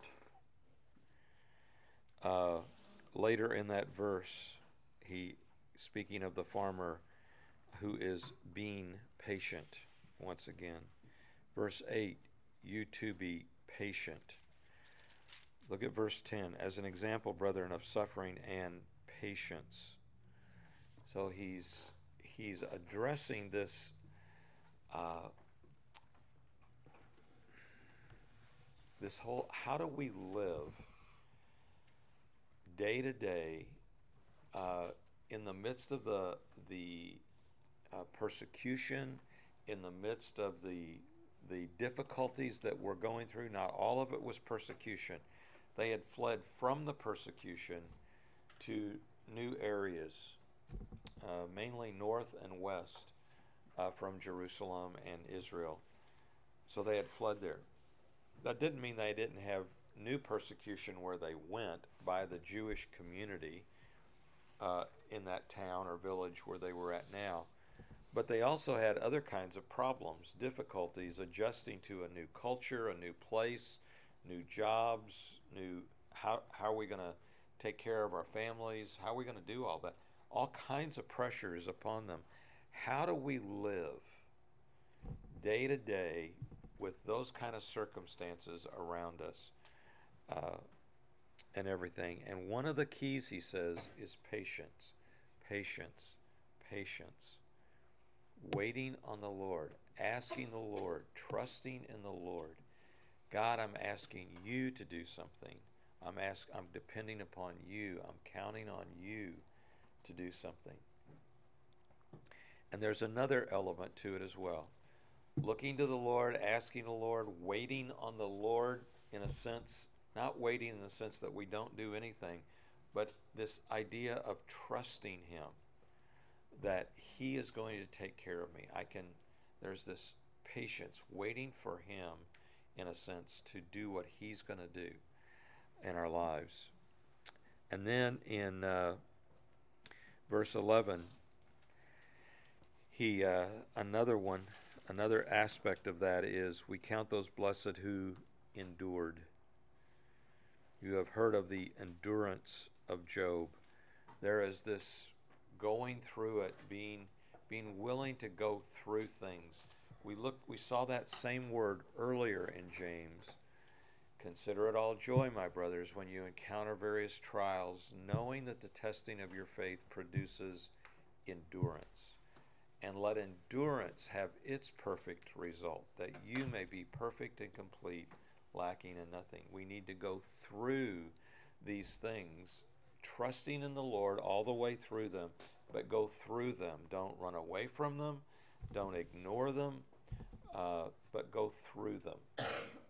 Uh, later in that verse, he, speaking of the farmer who is being patient once again. Verse eight, you too be patient. Look at verse ten. As an example, brethren, of suffering and patience. So he's he's addressing this uh, this whole, how do we live day to day uh, in the midst of the the uh, persecution, in the midst of the the difficulties that we're going through. Not all of it was persecution. They had fled from the persecution to new areas, uh, mainly north and west uh, from Jerusalem and Israel. So they had fled there. That didn't mean they didn't have new persecution where they went by the Jewish community uh, in that town or village where they were at now. But they also had other kinds of problems, difficulties adjusting to a new culture, a new place, new jobs, new how how are we going to take care of our families? How are we going to do all that? All kinds of pressures upon them. How do we live day to day with those kind of circumstances around us uh, and everything? And one of the keys, he says, is patience, patience, patience. Waiting on the Lord, asking the Lord, trusting in the Lord. God, I'm asking you to do something. I'm ask, I'm depending upon you. I'm counting on you to do something. And there's another element to it as well. Looking to the Lord, asking the Lord, waiting on the Lord in a sense, not waiting in the sense that we don't do anything, but this idea of trusting Him, that He is going to take care of me. I can, there's this patience, waiting for Him, in a sense, to do what He's going to do in our lives. And then in uh, verse eleven, he uh, another one, another aspect of that is we count those blessed who endured. You have heard of the endurance of Job. There is this going through it, being being willing to go through things. We look we saw that same word earlier in James. Consider it all joy, my brothers, when you encounter various trials, knowing that the testing of your faith produces endurance. And let endurance have its perfect result, that you may be perfect and complete, lacking in nothing. We need to go through these things, trusting in the Lord all the way through them, but go through them. Don't run away from them. Don't ignore them, uh, but go through them.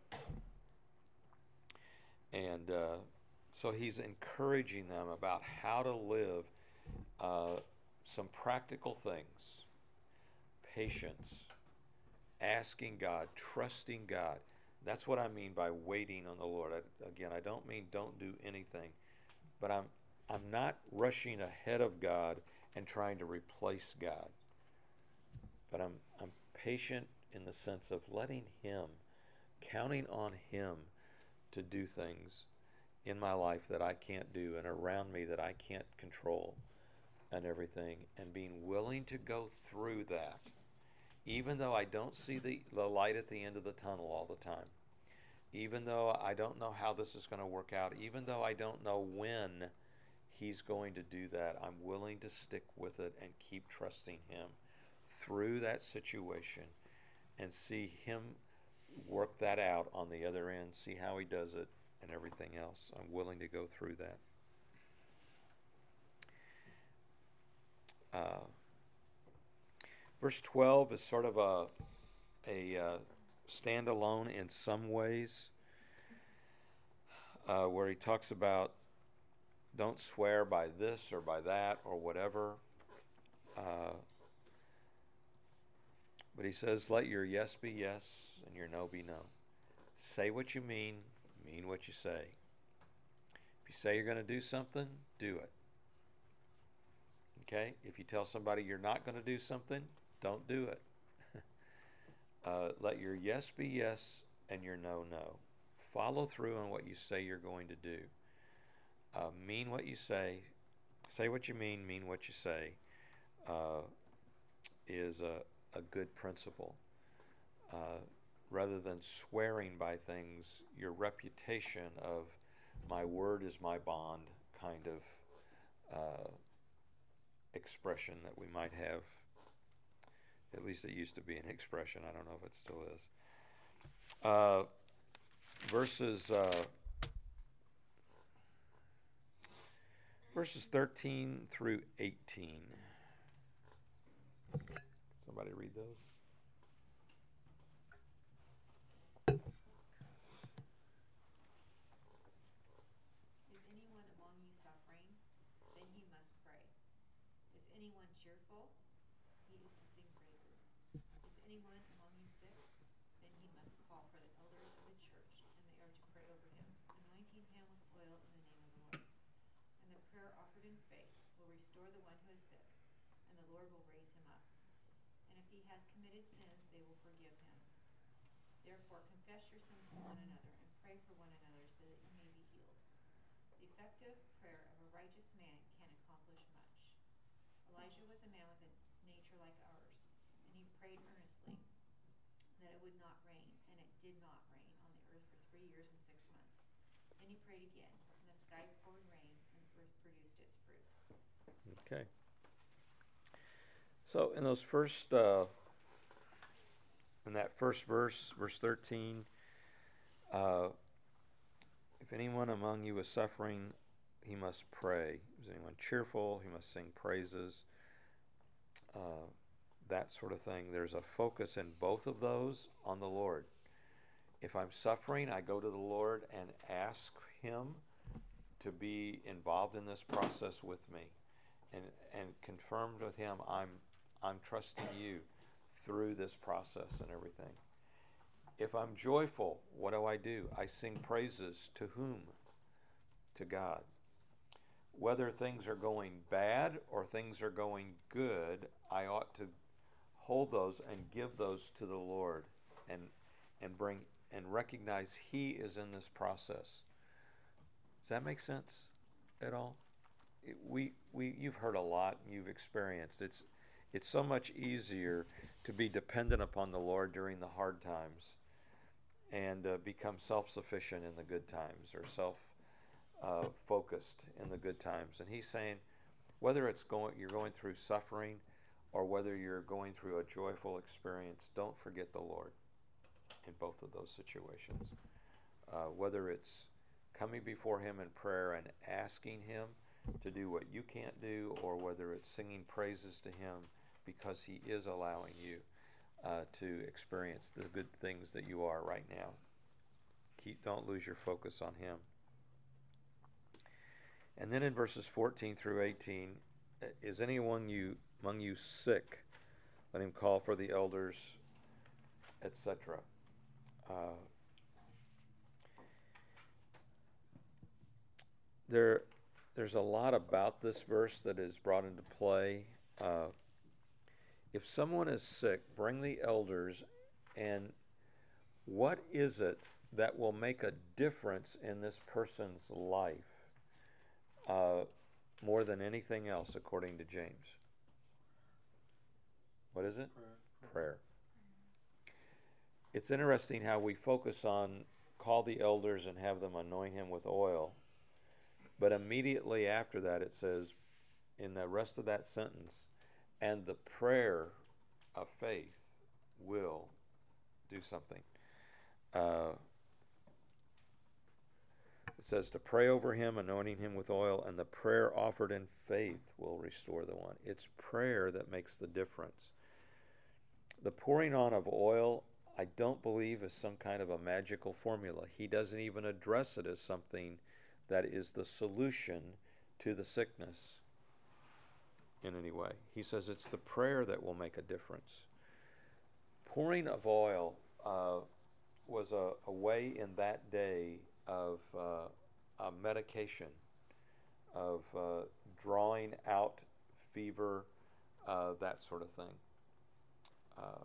And uh, so he's encouraging them about how to live uh, some practical things. Patience, asking God, trusting God. That's what I mean by waiting on the Lord. I, again, I don't mean don't do anything, but I'm I'm not rushing ahead of God and trying to replace God. But I'm I'm patient in the sense of letting Him, counting on Him to do things in my life that I can't do and around me that I can't control and everything, and being willing to go through that, even though I don't see the, the light at the end of the tunnel all the time, even though I don't know how this is going to work out, even though I don't know when He's going to do that, I'm willing to stick with it and keep trusting Him through that situation and see Him work that out on the other end, see how He does it and everything else. I'm willing to go through that. Uh, verse twelve is sort of a, a uh, standalone in some ways, uh, where he talks about don't swear by this or by that or whatever. Uh, But he says, let your yes be yes and your no be no. Say what you mean, mean what you say. If you say you're going to do something, do it. Okay? If you tell somebody you're not going to do something, don't do it. uh, let your yes be yes and your no, no. Follow through on what you say you're going to do. Uh, mean what you say. Say what you mean, mean what you say. Uh, is a, a good principle. Uh, rather than swearing by things, your reputation of my word is my bond kind of uh, expression that we might have. At least it used to be an expression. I don't know if it still is. Uh, verses uh, verses thirteen through eighteen. Somebody read those. Is anyone among you suffering? Then he must pray. Is anyone cheerful? He is to sing praises. Is anyone among you sick? Then he must call for the elders of the church, and they are to pray over him, anointing him with oil in the name of the Lord. And the prayer offered in faith will restore the one who is sick, and the Lord will raise him up. And if he has committed sins, they will forgive him. Therefore, confess your sins to one another and pray for one another so that you may be healed. The effective prayer of a righteous man can accomplish much. Elijah was a man with a nature like ours, and he prayed earnestly that it would not rain, and it did not rain on the earth for three years and six months. Then he prayed again, and the sky poured rain, and the earth produced its fruit. Okay. So in those first, uh, in that first verse, verse thirteen, uh, if anyone among you is suffering, he must pray. Is anyone cheerful? He must sing praises. Uh, that sort of thing. There's a focus in both of those on the Lord. If I'm suffering, I go to the Lord and ask Him to be involved in this process with me, and and confirmed with Him, I'm I'm trusting you through this process and everything. If I'm joyful, what do I do? I sing praises to whom? To God. Whether things are going bad or things are going good, I ought to hold those and give those to the Lord and and bring and recognize He is in this process. Does that make sense at all? It, we we you've heard a lot, you've experienced. It's it's so much easier to be dependent upon the Lord during the hard times and uh, become self-sufficient in the good times, or self uh, focused in the good times. And He's saying, whether it's going you're going through suffering or whether you're going through a joyful experience, don't forget the Lord in both of those situations. Uh, whether it's coming before Him in prayer and asking Him to do what you can't do, or whether it's singing praises to Him because He is allowing you uh, to experience the good things that you are right now. Keep, don't lose your focus on Him. And then in verses fourteen through eighteen, is anyone you among you sick? Let him call for the elders, et cetera. Uh, there, there's a lot about this verse that is brought into play. Uh, if someone is sick, bring the elders, and what is it that will make a difference in this person's life uh, more than anything else, according to James? What is it? Prayer. Prayer. It's interesting how we focus on call the elders and have them anoint him with oil. But immediately after that it says, in the rest of that sentence, and the prayer of faith will do something. Uh, it says to pray over him, anointing him with oil, and the prayer offered in faith will restore the one. It's prayer that makes the difference. The pouring on of oil, I don't believe, is some kind of a magical formula. He doesn't even address it as something that is the solution to the sickness in any way. He says it's the prayer that will make a difference. pouring of oil uh, was a, a way in that day of uh, a medication, of uh, drawing out fever, uh, that sort of thing. Uh,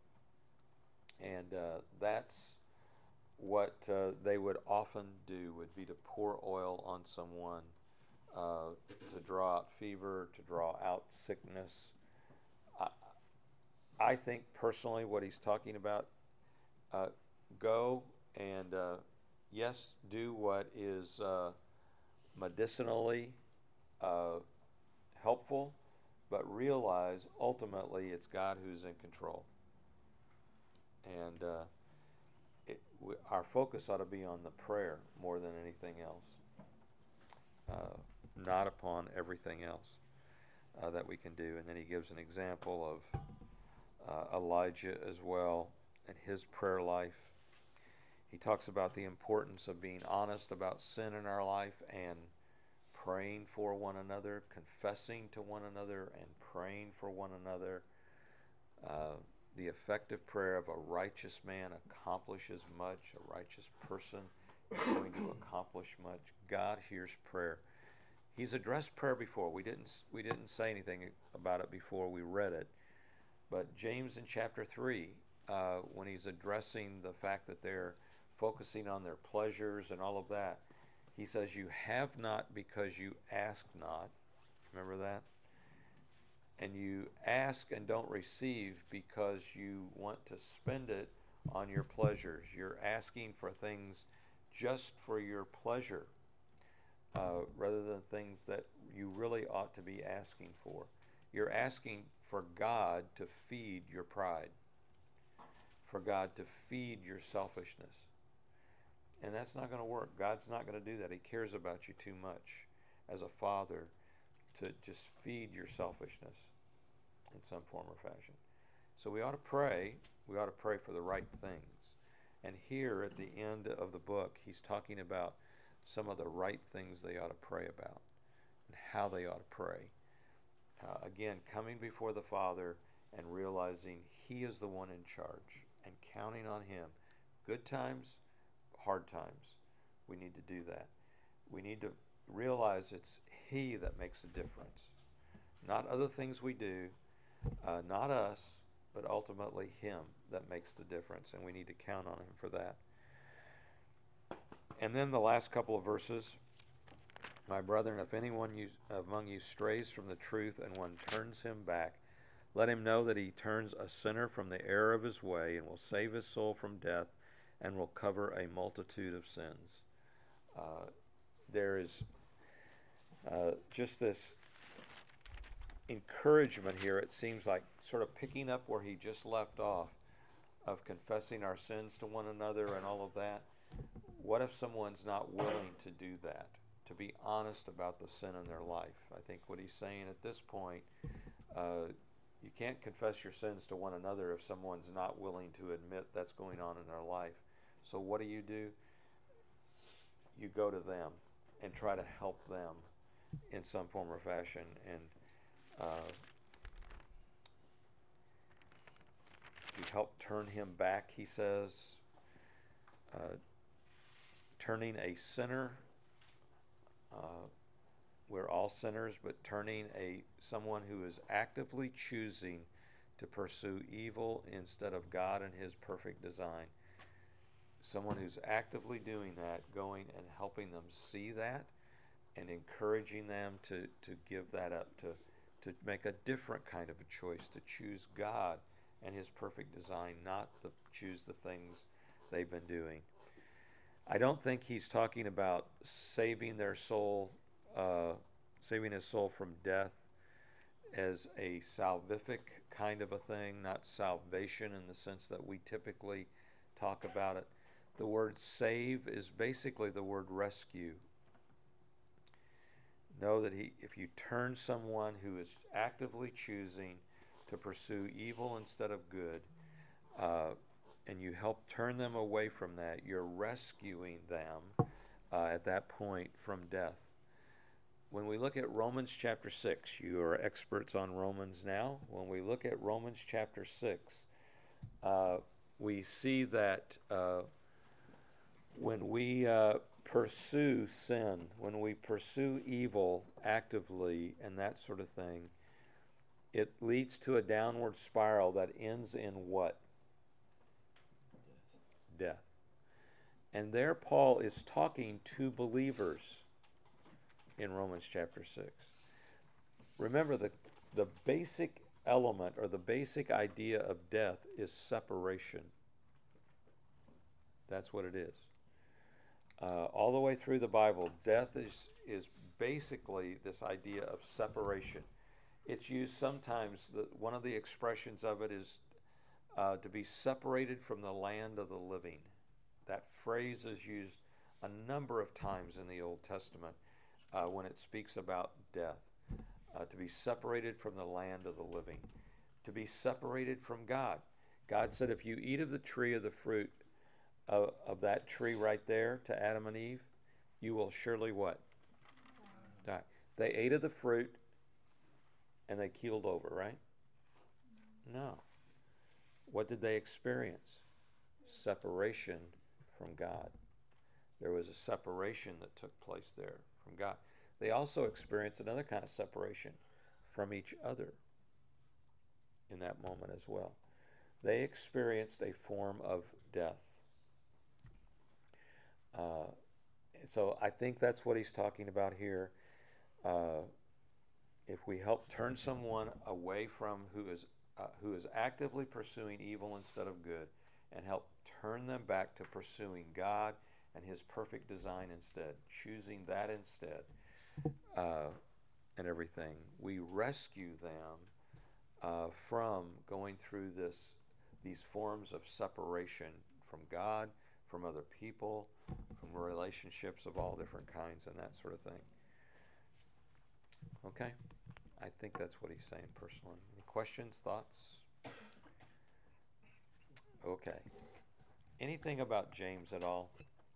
and uh, that's what uh, they would often do, would be to pour oil on someone uh, to draw out fever, to draw out sickness. I, I think personally what he's talking about, uh, go and uh, yes, do what is uh, medicinally uh, helpful, but realize ultimately it's God who's in control. And uh, it, we, our focus ought to be on the prayer more than anything else, uh, not upon everything else uh, that we can do. And then he gives an example of uh, Elijah as well and his prayer life. He talks about the importance of being honest about sin in our life and praying for one another, confessing to one another and praying for one another. Uh, the effective prayer of a righteous man accomplishes much. A righteous person is going to accomplish much. God hears prayer. He's addressed prayer before. We didn't we didn't say anything about it before we read it. But James in chapter three, uh, when he's addressing the fact that they're focusing on their pleasures and all of that, he says, you have not because you ask not. Remember that? And you ask and don't receive because you want to spend it on your pleasures. You're asking for things just for your pleasure, uh, rather than things that you really ought to be asking for. You're asking for God to feed your pride, for God to feed your selfishness. And that's not going to work. God's not going to do that. He cares about you too much as a father to just feed your selfishness in some form or fashion. So we ought to pray. We ought to pray for the right things. And here at the end of the book, he's talking about some of the right things they ought to pray about and how they ought to pray. Uh, again, coming before the Father and realizing he is the one in charge and counting on him. Good times, hard times. We need to do that. We need to realize it's he that makes a difference. Not other things we do, uh, not us, but ultimately him that makes the difference, and we need to count on him for that. And then the last couple of verses. My brethren, if anyone you, among you strays from the truth and one turns him back, let him know that he turns a sinner from the error of his way and will save his soul from death and will cover a multitude of sins. Uh, there is uh, just this encouragement here, it seems like, sort of picking up where he just left off, of confessing our sins to one another and all of that. What if someone's not willing to do that, to be honest about the sin in their life? I think what he's saying at this point, uh, you can't confess your sins to one another if someone's not willing to admit that's going on in their life. So what do you do? You go to them and try to help them in some form or fashion. And uh, you help turn him back, he says. Uh, turning a sinner, uh, we're all sinners, but turning a someone who is actively choosing to pursue evil instead of God and his perfect design. Someone who's actively doing that, going and helping them see that and encouraging them to, to give that up, to, to make a different kind of a choice, to choose God and his perfect design, not to choose the things they've been doing. I don't think he's talking about saving their soul, uh, saving his soul from death as a salvific kind of a thing, not salvation in the sense that we typically talk about it. The word save is basically the word rescue. Know that he, if you turn someone who is actively choosing to pursue evil instead of good, uh, and you help turn them away from that, you're rescuing them uh, at that point from death. When we look at Romans chapter six, you are experts on Romans now. When we look at Romans chapter six, uh, we see that uh, when we uh, pursue sin, when we pursue evil actively and that sort of thing, it leads to a downward spiral that ends in what? Death. And there Paul is talking to believers in Romans chapter six. Remember, the, the basic element or the basic idea of death is separation. That's what it is. Uh, all the way through the Bible, death is, is basically this idea of separation. It's used sometimes, the, one of the expressions of it is uh, to be separated from the land of the living. That phrase is used a number of times in the Old Testament uh, when it speaks about death. Uh, to be separated from the land of the living. To be separated from God. God said, if you eat of the tree of the fruit of, of that tree right there to Adam and Eve, you will surely what? Die. They ate of the fruit and they keeled over, right? No. What did they experience? Separation from God. There was a separation that took place there from God. They also experienced another kind of separation from each other in that moment as well. They experienced a form of death. Uh, so I think that's what he's talking about here. Uh, if we help turn someone away from who is uh, who is actively pursuing evil instead of good, and help turn them back to pursuing God and His perfect design instead, choosing that instead, uh, and everything, we rescue them uh, from going through this these forms of separation from God, from other people, from relationships of all different kinds, and that sort of thing. Okay? I think that's what he's saying personally. Any questions, thoughts? Okay. Anything about James at all?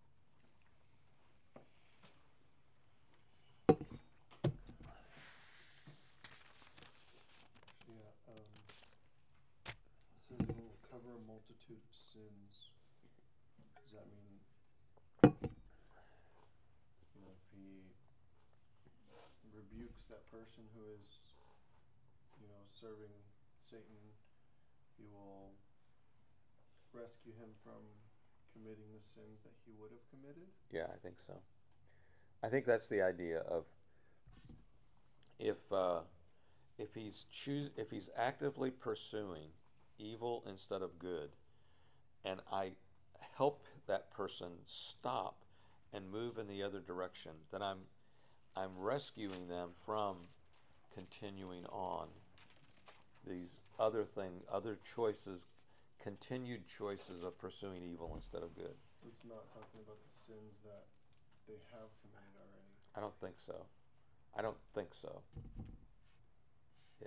Yeah, um, it says it will cover a multitude of sins. Does that mean, you know, if he rebukes that person who is, you know, serving Satan, he will rescue him from committing the sins that he would have committed? Yeah, I think so. I think that's the idea of if uh, if he's choose if he's actively pursuing evil instead of good, and I help that person stop and move in the other direction, then I'm I'm rescuing them from continuing on these other thing, other choices, continued choices of pursuing evil instead of good. So it's not talking about the sins that they have committed already. I don't think so. I don't think so. Yeah.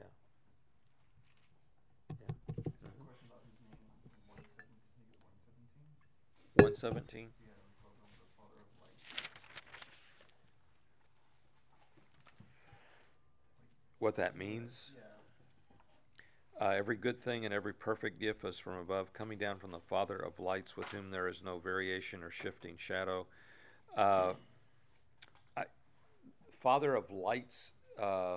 Yeah. There's a question about his name in one seventeen. one seventeen? Yeah, we call him the Father of Light. What that means? Yeah. Uh, every good thing and every perfect gift is from above, coming down from the Father of lights, with whom there is no variation or shifting shadow. Uh, I, Father of lights, uh,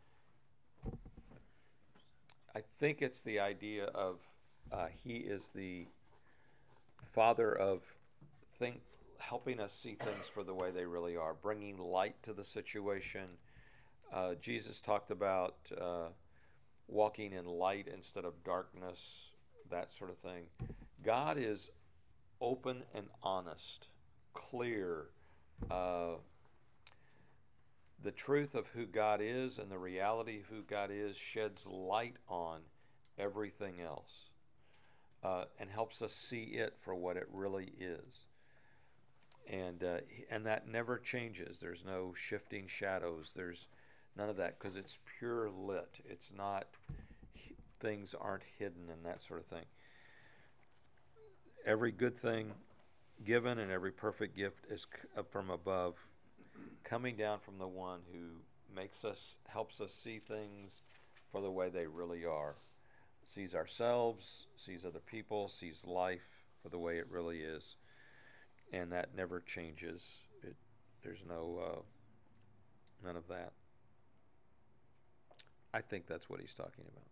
I think it's the idea of uh, He is the Father of think, helping us see things for the way they really are, bringing light to the situation. Uh, Jesus talked about uh, walking in light instead of darkness, that sort of thing. God is open and honest, clear. Uh, the truth of who God is and the reality of who God is sheds light on everything else uh, and helps us see it for what it really is. And uh, and that never changes. There's no shifting shadows. There's none of that, because it's pure lit. It's not, things aren't hidden and that sort of thing. Every good thing given and every perfect gift is from above, coming down from the one who makes us, helps us see things for the way they really are. sees ourselves, sees other people, sees life for the way it really is. And that never changes. It, there's no, uh, none of that. I think that's what he's talking about.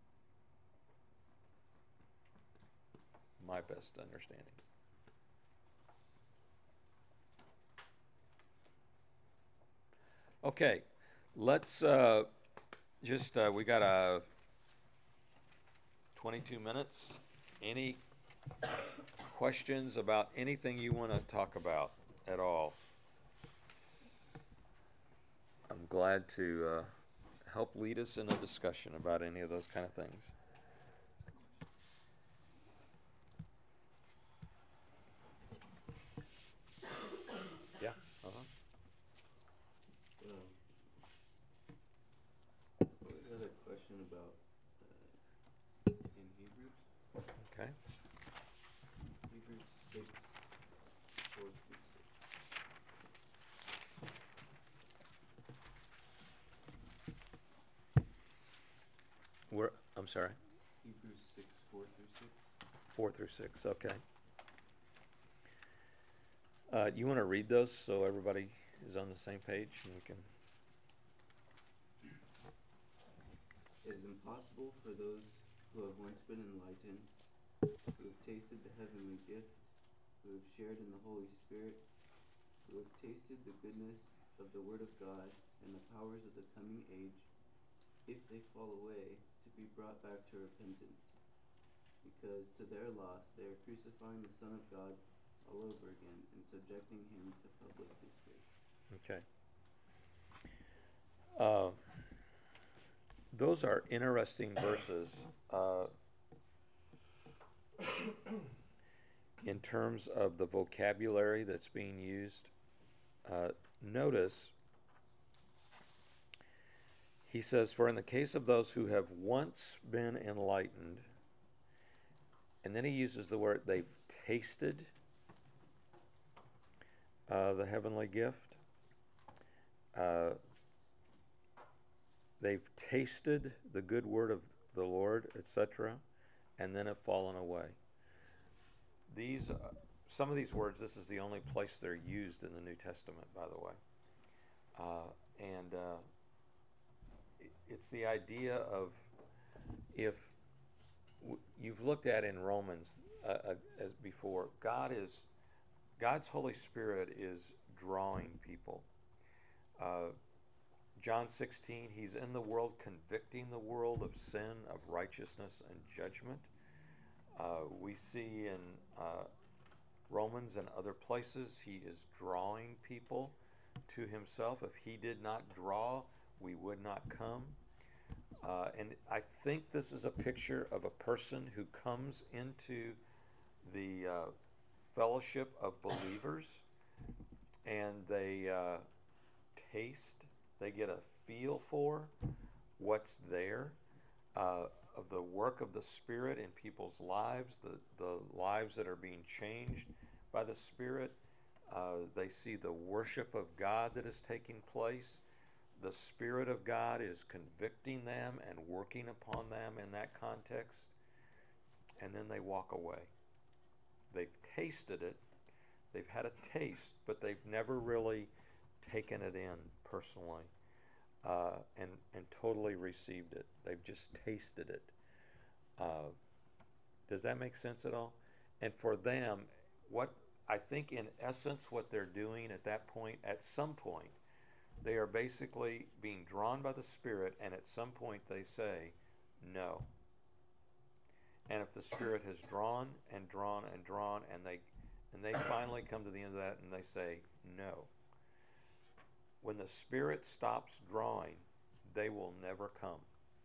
My best understanding. Okay, let's uh, just, uh, we got uh, twenty-two minutes. Any questions about anything you want to talk about at all? I'm glad to uh, help lead us in a discussion about any of those kind of things. Yeah. Uh-huh. Um, I had a question about uh, in Hebrews. Okay. Hebrews six, four through six. We're, I'm sorry. Hebrews six, four through six. Four through six. Okay. Uh, you want to read those so everybody is on the same page and we can. It is impossible for those who have once been enlightened, who have tasted the heavenly gift, who have shared in the Holy Spirit, who have tasted the goodness of the Word of God and the powers of the coming age, if they fall away, to be brought back to repentance. Because to their loss they are crucifying the Son of God all over again and subjecting him to public disgrace. Okay. Uh, those are interesting verses uh, in terms of the vocabulary that's being used. Uh, notice he says, "For in the case of those who have once been enlightened," and then he uses the word, they've tasted uh, the heavenly gift. Uh, they've tasted the good word of the Lord, et cetera, and then have fallen away. These, uh, some of these words, this is the only place they're used in the New Testament, by the way. Uh, and uh, it's the idea of, if w- you've looked at in Romans uh, uh, as before, God is, God's Holy Spirit is drawing people. Uh, John sixteen, he's in the world convicting the world of sin, of righteousness, and judgment. Uh, we see in uh, Romans and other places, he is drawing people to himself. If he did not draw, we would not come. Uh, and I think this is a picture of a person who comes into the uh, fellowship of believers, and they uh, taste, they get a feel for what's there, uh, of the work of the Spirit in people's lives, the, the lives that are being changed by the Spirit. Uh, they see the worship of God that is taking place. The Spirit of God is convicting them and working upon them in that context. And then they walk away. They've tasted it. They've had a taste, but they've never really taken it in personally uh, and, and totally received it. They've just tasted it. Uh, does that make sense at all? And for them, what I think in essence what they're doing at that point, at some point, they are basically being drawn by the Spirit, and at some point they say, no. And if the Spirit has drawn and drawn and drawn, and they and they finally come to the end of that and they say, no. When the Spirit stops drawing, they will never come.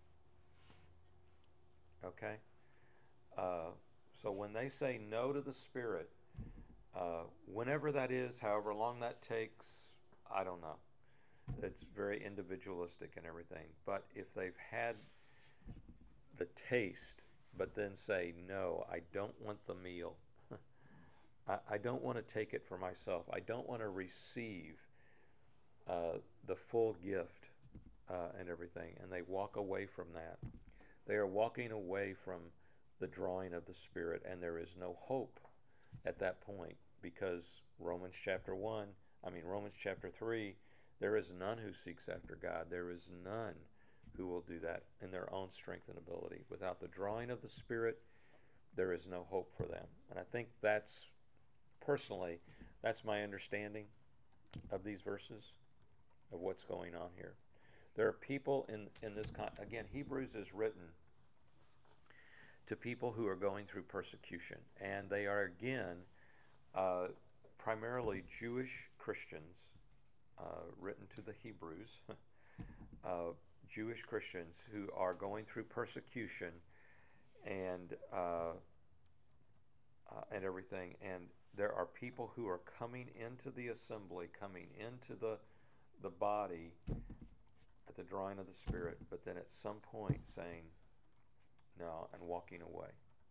Okay? Uh, so when they say no to the Spirit, uh, whenever that is, however long that takes, I don't know. It's very individualistic and everything. But if they've had the taste, but then say, no, I don't want the meal. I, I don't want to take it for myself. I don't want to receive uh, the full gift uh, and everything. And they walk away from that. They are walking away from the drawing of the Spirit, and there is no hope at that point, because Romans chapter one, I mean Romans chapter three, there is none who seeks after God. There is none who will do that in their own strength and ability. Without the drawing of the Spirit, there is no hope for them. And I think that's, personally, that's my understanding of these verses, of what's going on here. There are people in, in this, con- again, Hebrews is written to people who are going through persecution. And they are, again, uh, primarily Jewish Christians, uh, written to the Hebrews, uh, Jewish Christians who are going through persecution and uh, uh, and everything. And there are people who are coming into the assembly, coming into the the body at the drawing of the Spirit, but then at some point saying no and walking away.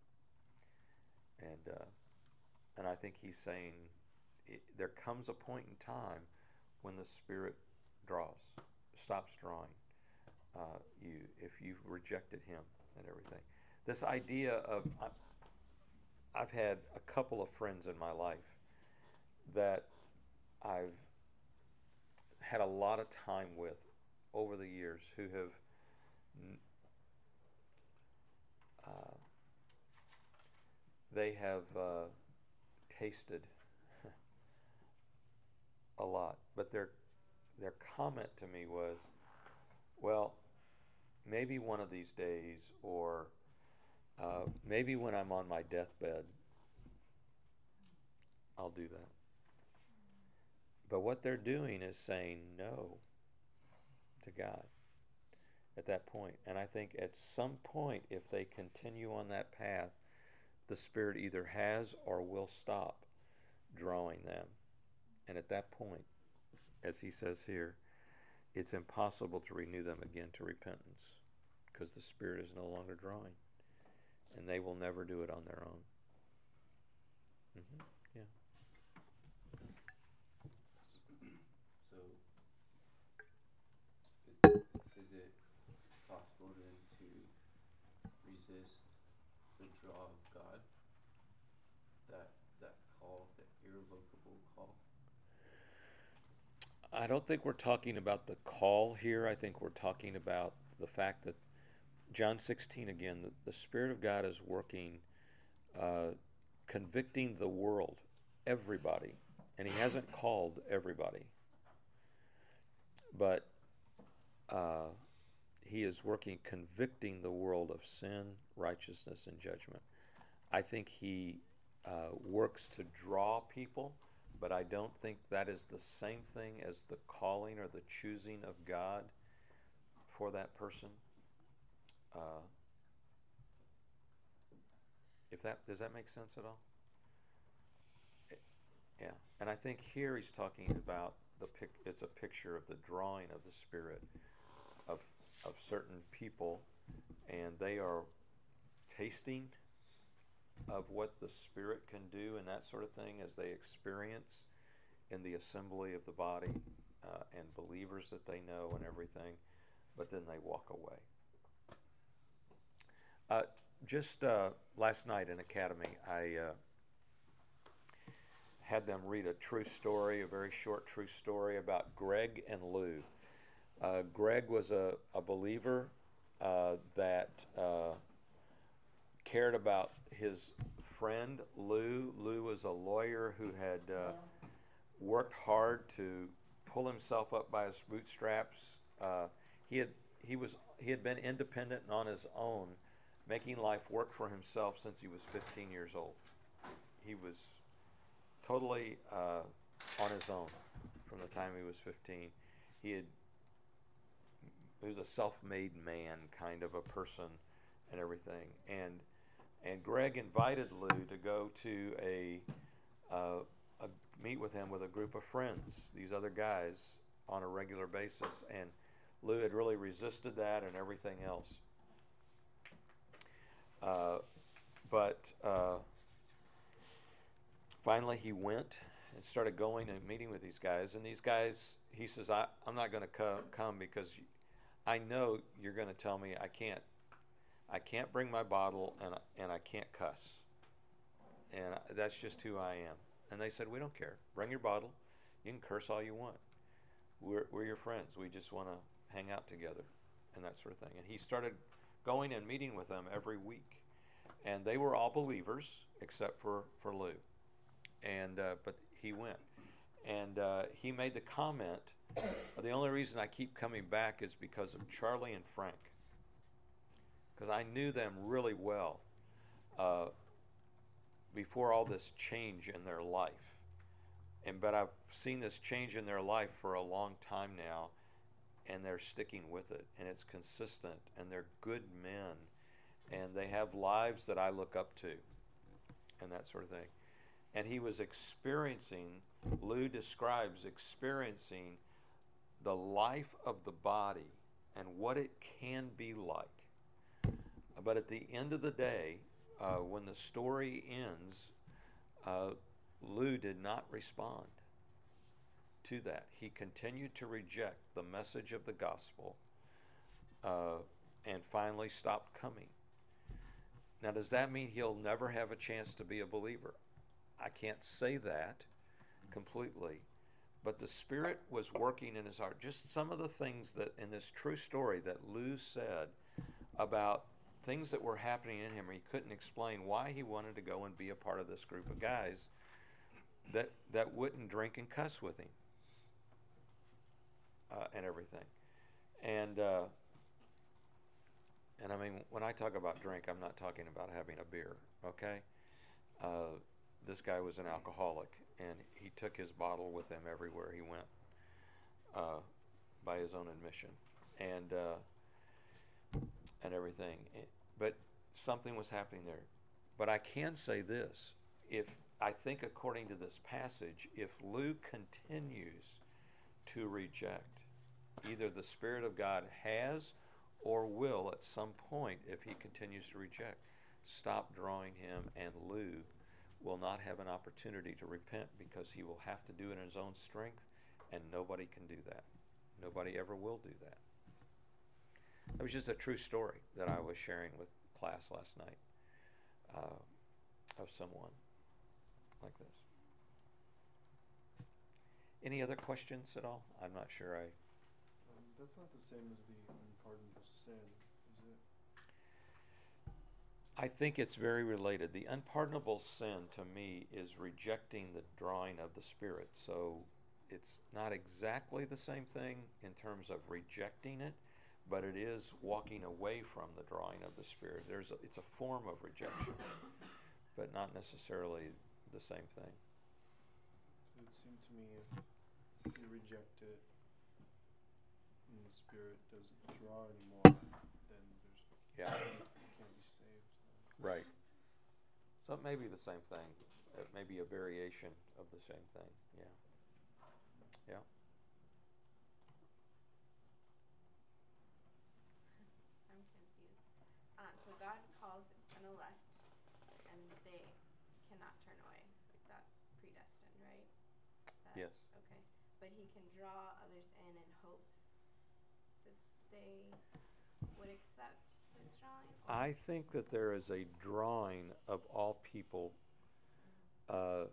And uh, and I think he's saying it, there comes a point in time when the Spirit draws, stops drawing. Uh, you if you've rejected him and everything. This idea of I, I've had a couple of friends in my life that I've had a lot of time with over the years who have uh, they have uh, tasted a lot, but their their comment to me was, well, maybe one of these days, or uh, maybe when I'm on my deathbed, I'll do that. But what they're doing is saying no to God at that point. And I think at some point, if they continue on that path, the Spirit either has or will stop drawing them. And at that point, as he says here, it's impossible to renew them again to repentance, because the Spirit is no longer drawing, and they will never do it on their own. Mm-hmm. Yeah. So, it, is it possible then to resist the draw of God? That that call, that irrevocable call? I don't think we're talking about the call here. I think we're talking about the fact that John sixteen, again, the, the Spirit of God is working, uh, convicting the world, everybody. And he hasn't called everybody. But uh, he is working, convicting the world of sin, righteousness, and judgment. I think he uh, works to draw people, but I don't think that is the same thing as the calling or the choosing of God for that person. Uh, if that does that make sense at all? It, yeah, and I think here he's talking about the pic. It's a picture of the drawing of the Spirit of of certain people, and they are tasting of what the Spirit can do and that sort of thing as they experience in the assembly of the body uh, and believers that they know and everything, but then they walk away. Uh, just uh, last night in Academy, I uh, had them read a true story, a very short true story about Greg and Lou. Uh, Greg was a, a believer uh, that uh, cared about his friend Lou. Lou was a lawyer who had uh, worked hard to pull himself up by his bootstraps. Uh, he had he was he had been independent and on his own, making life work for himself since he was fifteen years old. He was totally uh, on his own from the time he was fifteen. He had he was a self-made man kind of a person and everything. And and Greg invited Lou to go to a, uh, a meet with him with a group of friends, these other guys, on a regular basis. And Lou had really resisted that and everything else. Uh, but uh, finally he went and started going and meeting with these guys. And these guys, he says, I, I'm not going to come, come because I know you're going to tell me I can't I can't bring my bottle, and I- and I can't cuss, and I- that's just who I am. And they said, we don't care. Bring your bottle. You can curse all you want. We're we're your friends. We just want to hang out together, and that sort of thing. And he started going and meeting with them every week, and they were all believers except for for Lou, and uh, but he went, and uh, he made the comment. The only reason I keep coming back is because of Charlie and Frank, because I knew them really well uh, before all this change in their life, and but I've seen this change in their life for a long time now, and they're sticking with it, and it's consistent, and they're good men, and they have lives that I look up to, and that sort of thing. And he was experiencing, Lou describes experiencing the life of the body and what it can be like. But at the end of the day, uh, when the story ends, uh, Lou did not respond to that. He continued to reject the message of the gospel uh, and finally stopped coming. Now, does that mean he'll never have a chance to be a believer? I can't say that completely, but the Spirit was working in his heart. Just some of the things that in this true story that Lou said about things that were happening in him, he couldn't explain why he wanted to go and be a part of this group of guys that that wouldn't drink and cuss with him uh, and everything. And uh, and I mean, when I talk about drink, I'm not talking about having a beer, okay? Uh, this guy was an alcoholic, and he took his bottle with him everywhere he went uh, by his own admission, and uh, and everything. But something was happening there. But I can say this: if I think, according to this passage, if Lou continues to reject, either the Spirit of God has or will at some point, if he continues to reject, stop drawing him, and Lou will not have an opportunity to repent because he will have to do it in his own strength, and nobody can do that. Nobody ever will do that. It was just a true story that I was sharing with class last night uh, of someone like this. Any other questions at all? I'm not sure I... Um, that's not the same as the unpardonable sin, is it? I think it's very related. The unpardonable sin to me is rejecting the drawing of the Spirit. So it's not exactly the same thing in terms of rejecting it, but it is walking away from the drawing of the Spirit. There's a, it's a form of rejection, but not necessarily the same thing. So it seemed to me if you reject it and the Spirit doesn't draw anymore, then there's Yeah. you can't be saved. So. Right. So it may be the same thing. It may be a variation of the same thing. Yeah. Yeah. I'm confused. Um, so God calls an elect, and they cannot turn away. Like that's predestined, right? That, Yes. Okay. But He can draw others in in hopes that they would accept His drawing. I think that there is a drawing of all people, uh,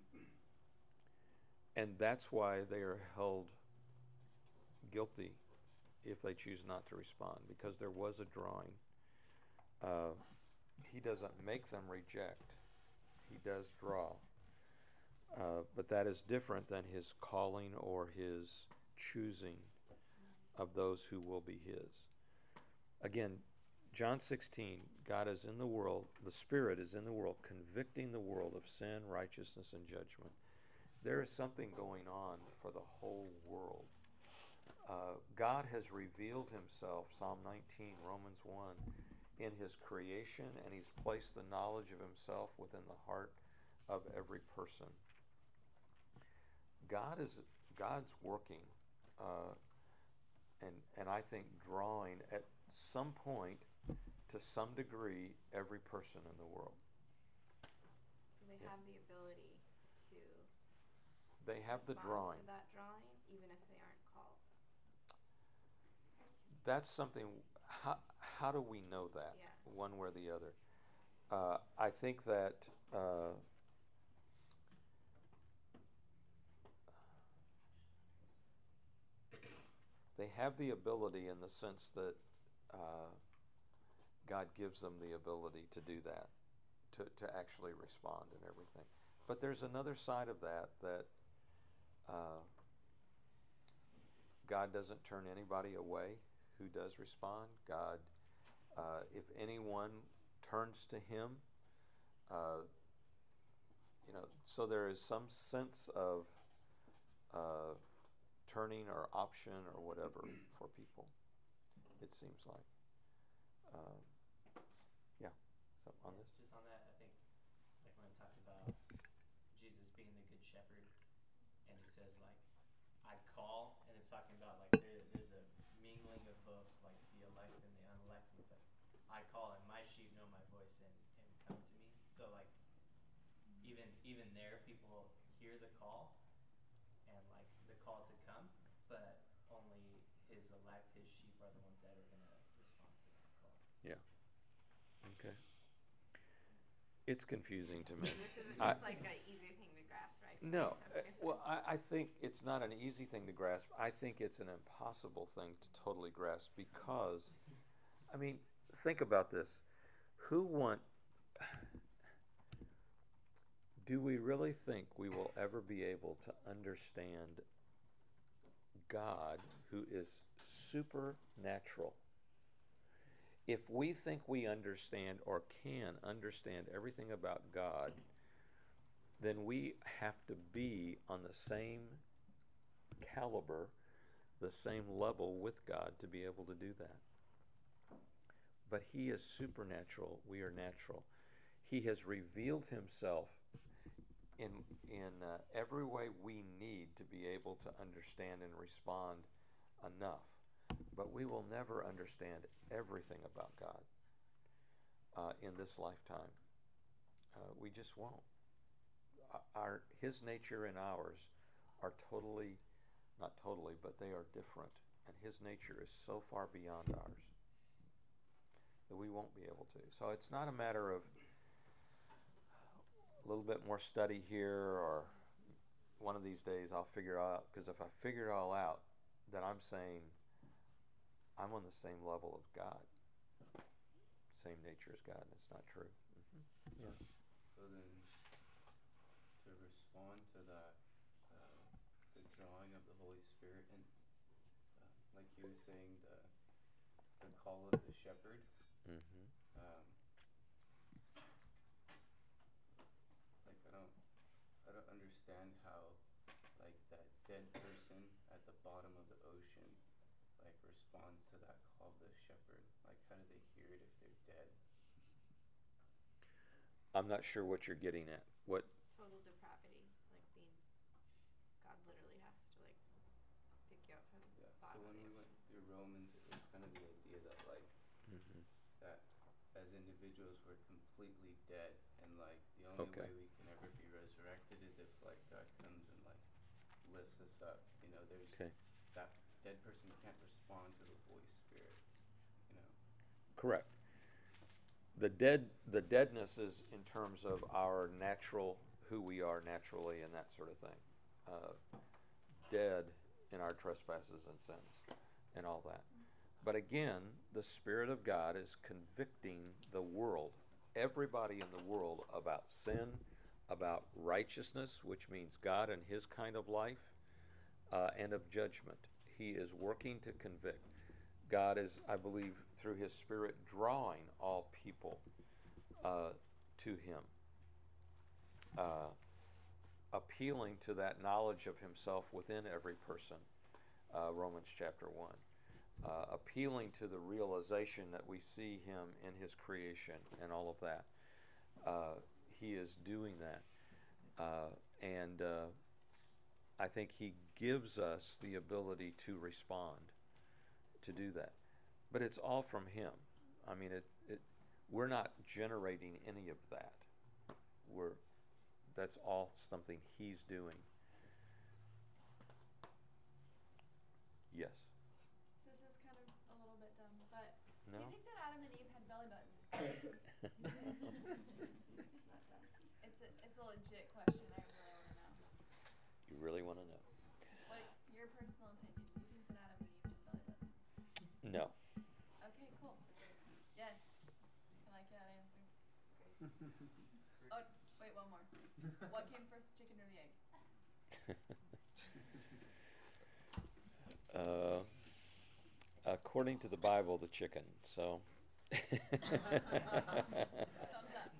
and that's why they are held guilty if they choose not to respond, because there was a drawing. Uh, he doesn't make them reject. He does draw. Uh, but that is different than his calling or his choosing of those who will be his. Again, John sixteen, God is in the world, the Spirit is in the world, convicting the world of sin, righteousness, and judgment. There is something going on for the whole world. Uh, God has revealed himself, Psalm nineteen, Romans one, in his creation, and he's placed the knowledge of himself within the heart of every person. God is God's working, uh, and and I think drawing at some point, to some degree, every person in the world. So they Yeah. have the ability to They have the respond drawing. to that drawing, even if they aren't called. That's something, how, how do we know that, Yeah. one way or the other? Uh, I think that uh, they have the ability in the sense that uh, God gives them the ability to do that, to, to actually respond and everything. But there's another side of that, that uh, God doesn't turn anybody away who does respond. God, uh, if anyone turns to Him, uh, you know, so there is some sense of uh, turning or option or whatever for people, it seems like. Uh, yeah, so on this? Just on that, I think, like when it talks about Jesus being the good shepherd, and he says, like, I call, and it's talking about, like, there, there's a mingling of both, like, the elect and the unelect, and it's like, I call, and my sheep know my voice and, and come to me. So, like, even even there, people hear the call, and, like, the call to come, but only his elect, his sheep, are the ones that are going to respond to that call. Yeah. Okay. It's confusing to me. This isn't I- just like an easy thing to grasp, right? No. uh, Okay. Well, I, I think it's not an easy thing to grasp. I think it's an impossible thing to totally grasp because, I mean, think about this. Who want. Do we really think we will ever be able to understand God, who is supernatural? If we think we understand or can understand everything about God, then we have to be on the same caliber, the same level with God to be able to do that. But He is supernatural, we are natural. He has revealed Himself in, in uh, every way we need to be able to understand and respond enough. But we will never understand everything about God uh, in this lifetime. Uh, we just won't. Our, His nature and ours are totally, not totally, but they are different. And His nature is so far beyond ours that we won't be able to. So it's not a matter of a little bit more study here, or one of these days I'll figure out, because if I figure it all out, then I'm saying I'm on the same level of God, same nature as God, and it's not true. Mm-hmm. Yeah. So then, to respond to that, uh, the drawing of the Holy Spirit, and uh, like you were saying, the the call of the shepherd. Mm-hmm. Um, like I don't, I don't understand how, like that dead person at the bottom of the ocean, like responds to that call of the shepherd. Like, how do they hear it if they're dead? I'm not sure what you're getting at. What? Total depravity, like being, God literally has to like pick you up from the Yeah. bottom So of when the we went ocean. through Romans, it was kind of the idea that like Mm-hmm. that as individuals we're completely dead, and like the only Okay. way we can ever be resurrected is if like God comes and like lifts us up. You know, there's Okay. that dead person can't respond to the Holy Spirit. You know. Correct. The dead, the deadness is in terms of our natural, who we are naturally, and that sort of thing. Uh, dead in our trespasses and sins, and all that. But again, the Spirit of God is convicting the world, everybody in the world, about sin, about righteousness, which means God and His kind of life, uh, and of judgment. He is working to convict. God is, I believe, through His Spirit, drawing all people uh, to Him, uh, appealing to that knowledge of Himself within every person, uh, Romans chapter one, uh, appealing to the realization that we see Him in His creation and all of that. Uh, he is doing that. Uh, and uh, I think He gives us the ability to respond, to do that. But it's all from Him. I mean, it, it, we're not generating any of that. We're, that's all something He's doing. Yes. This is kind of a little bit dumb, but belly buttons? It's a, it's a legit question. I really want to know. You really want to know? What your personal opinion? Do you think that Adam and Eve had belly buttons? No. Okay, cool. Yes. I like that answer. Great. Oh, wait, one more. What came first, the chicken or the egg? uh, according to the Bible, the chicken. So. Thumbs up.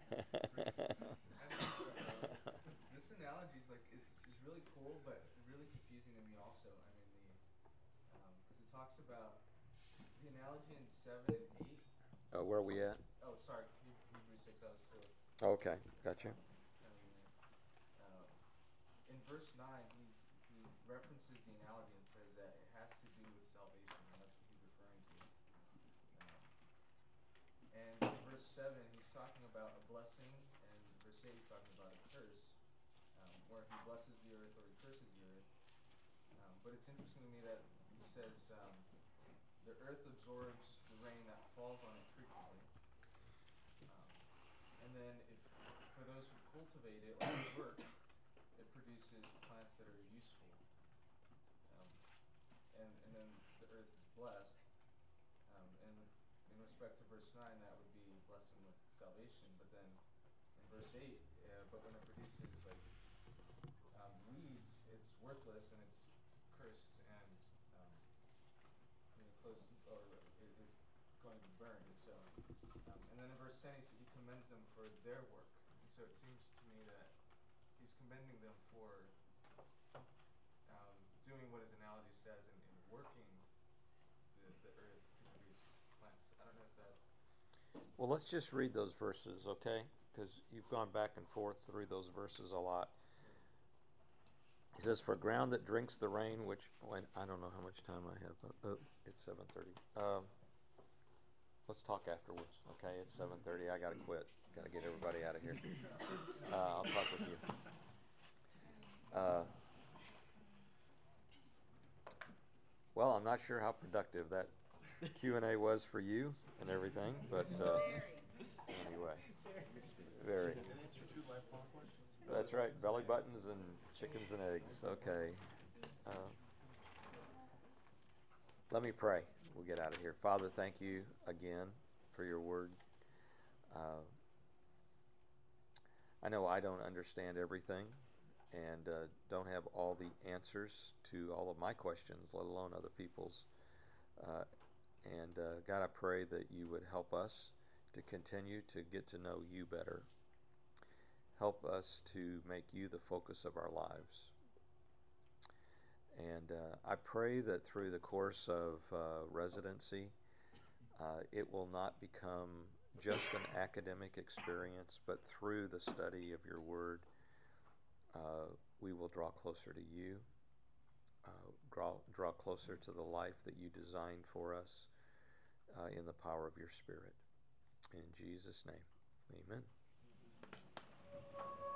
This analogy is like is, is really cool, but really confusing to me also. I mean, the because it talks about the analogy in seven and eight. Uh, where are we at? Oh, sorry, Hebrews six. I was still. Okay, gotcha. Uh, in verse nine, he's he references the analogy and says that it has to do with salvation, and that's what he's referring to. Um, and in verse seven, he's talking about a blessing, and verse eight, he's talking about a curse, um, where he blesses the earth or he curses the earth. Um, but it's interesting to me that he says um, the earth absorbs the rain that falls on it frequently. Um, and then if, for those who cultivate it or work, it produces plants that are useful. Um, and, and then the earth is blessed. Um, and in respect to verse nine, that would be blessing with salvation. But then in verse eight, uh, but when it produces like um, weeds, it's worthless and it's cursed and um, you know, close or it is going to be burned. And so, um, and then in verse ten, he, he commends them for their work. And so it seems to me that he's commending them for um, doing what his analogy says and, and working the, the earth to produce plants. I don't know if that. Well, let's just read those verses, okay? Because you've gone back and forth through those verses a lot. He says, "For ground that drinks the rain," which when I don't know how much time I have. But, oh, it's seven thirty. Um, let's talk afterwards, okay? It's seven thirty. I gotta quit. Gotta get everybody out of here. Uh, I'll talk with you. Uh, well, I'm not sure how productive that Q and A was for you and everything, but uh, anyway, very. That's right. Belly buttons and chickens and eggs. Okay. Uh, let me pray. We'll get out of here. Father, thank you again for your word. Uh, I know I don't understand everything and uh, don't have all the answers to all of my questions, let alone other people's. Uh, and uh, God, I pray that you would help us to continue to get to know you better. Help us to make you the focus of our lives. And uh, I pray that through the course of uh, residency, uh, it will not become just an academic experience, but through the study of your word, uh, we will draw closer to you, uh, draw, draw closer to the life that you designed for us uh, in the power of your Spirit. In Jesus' name, amen.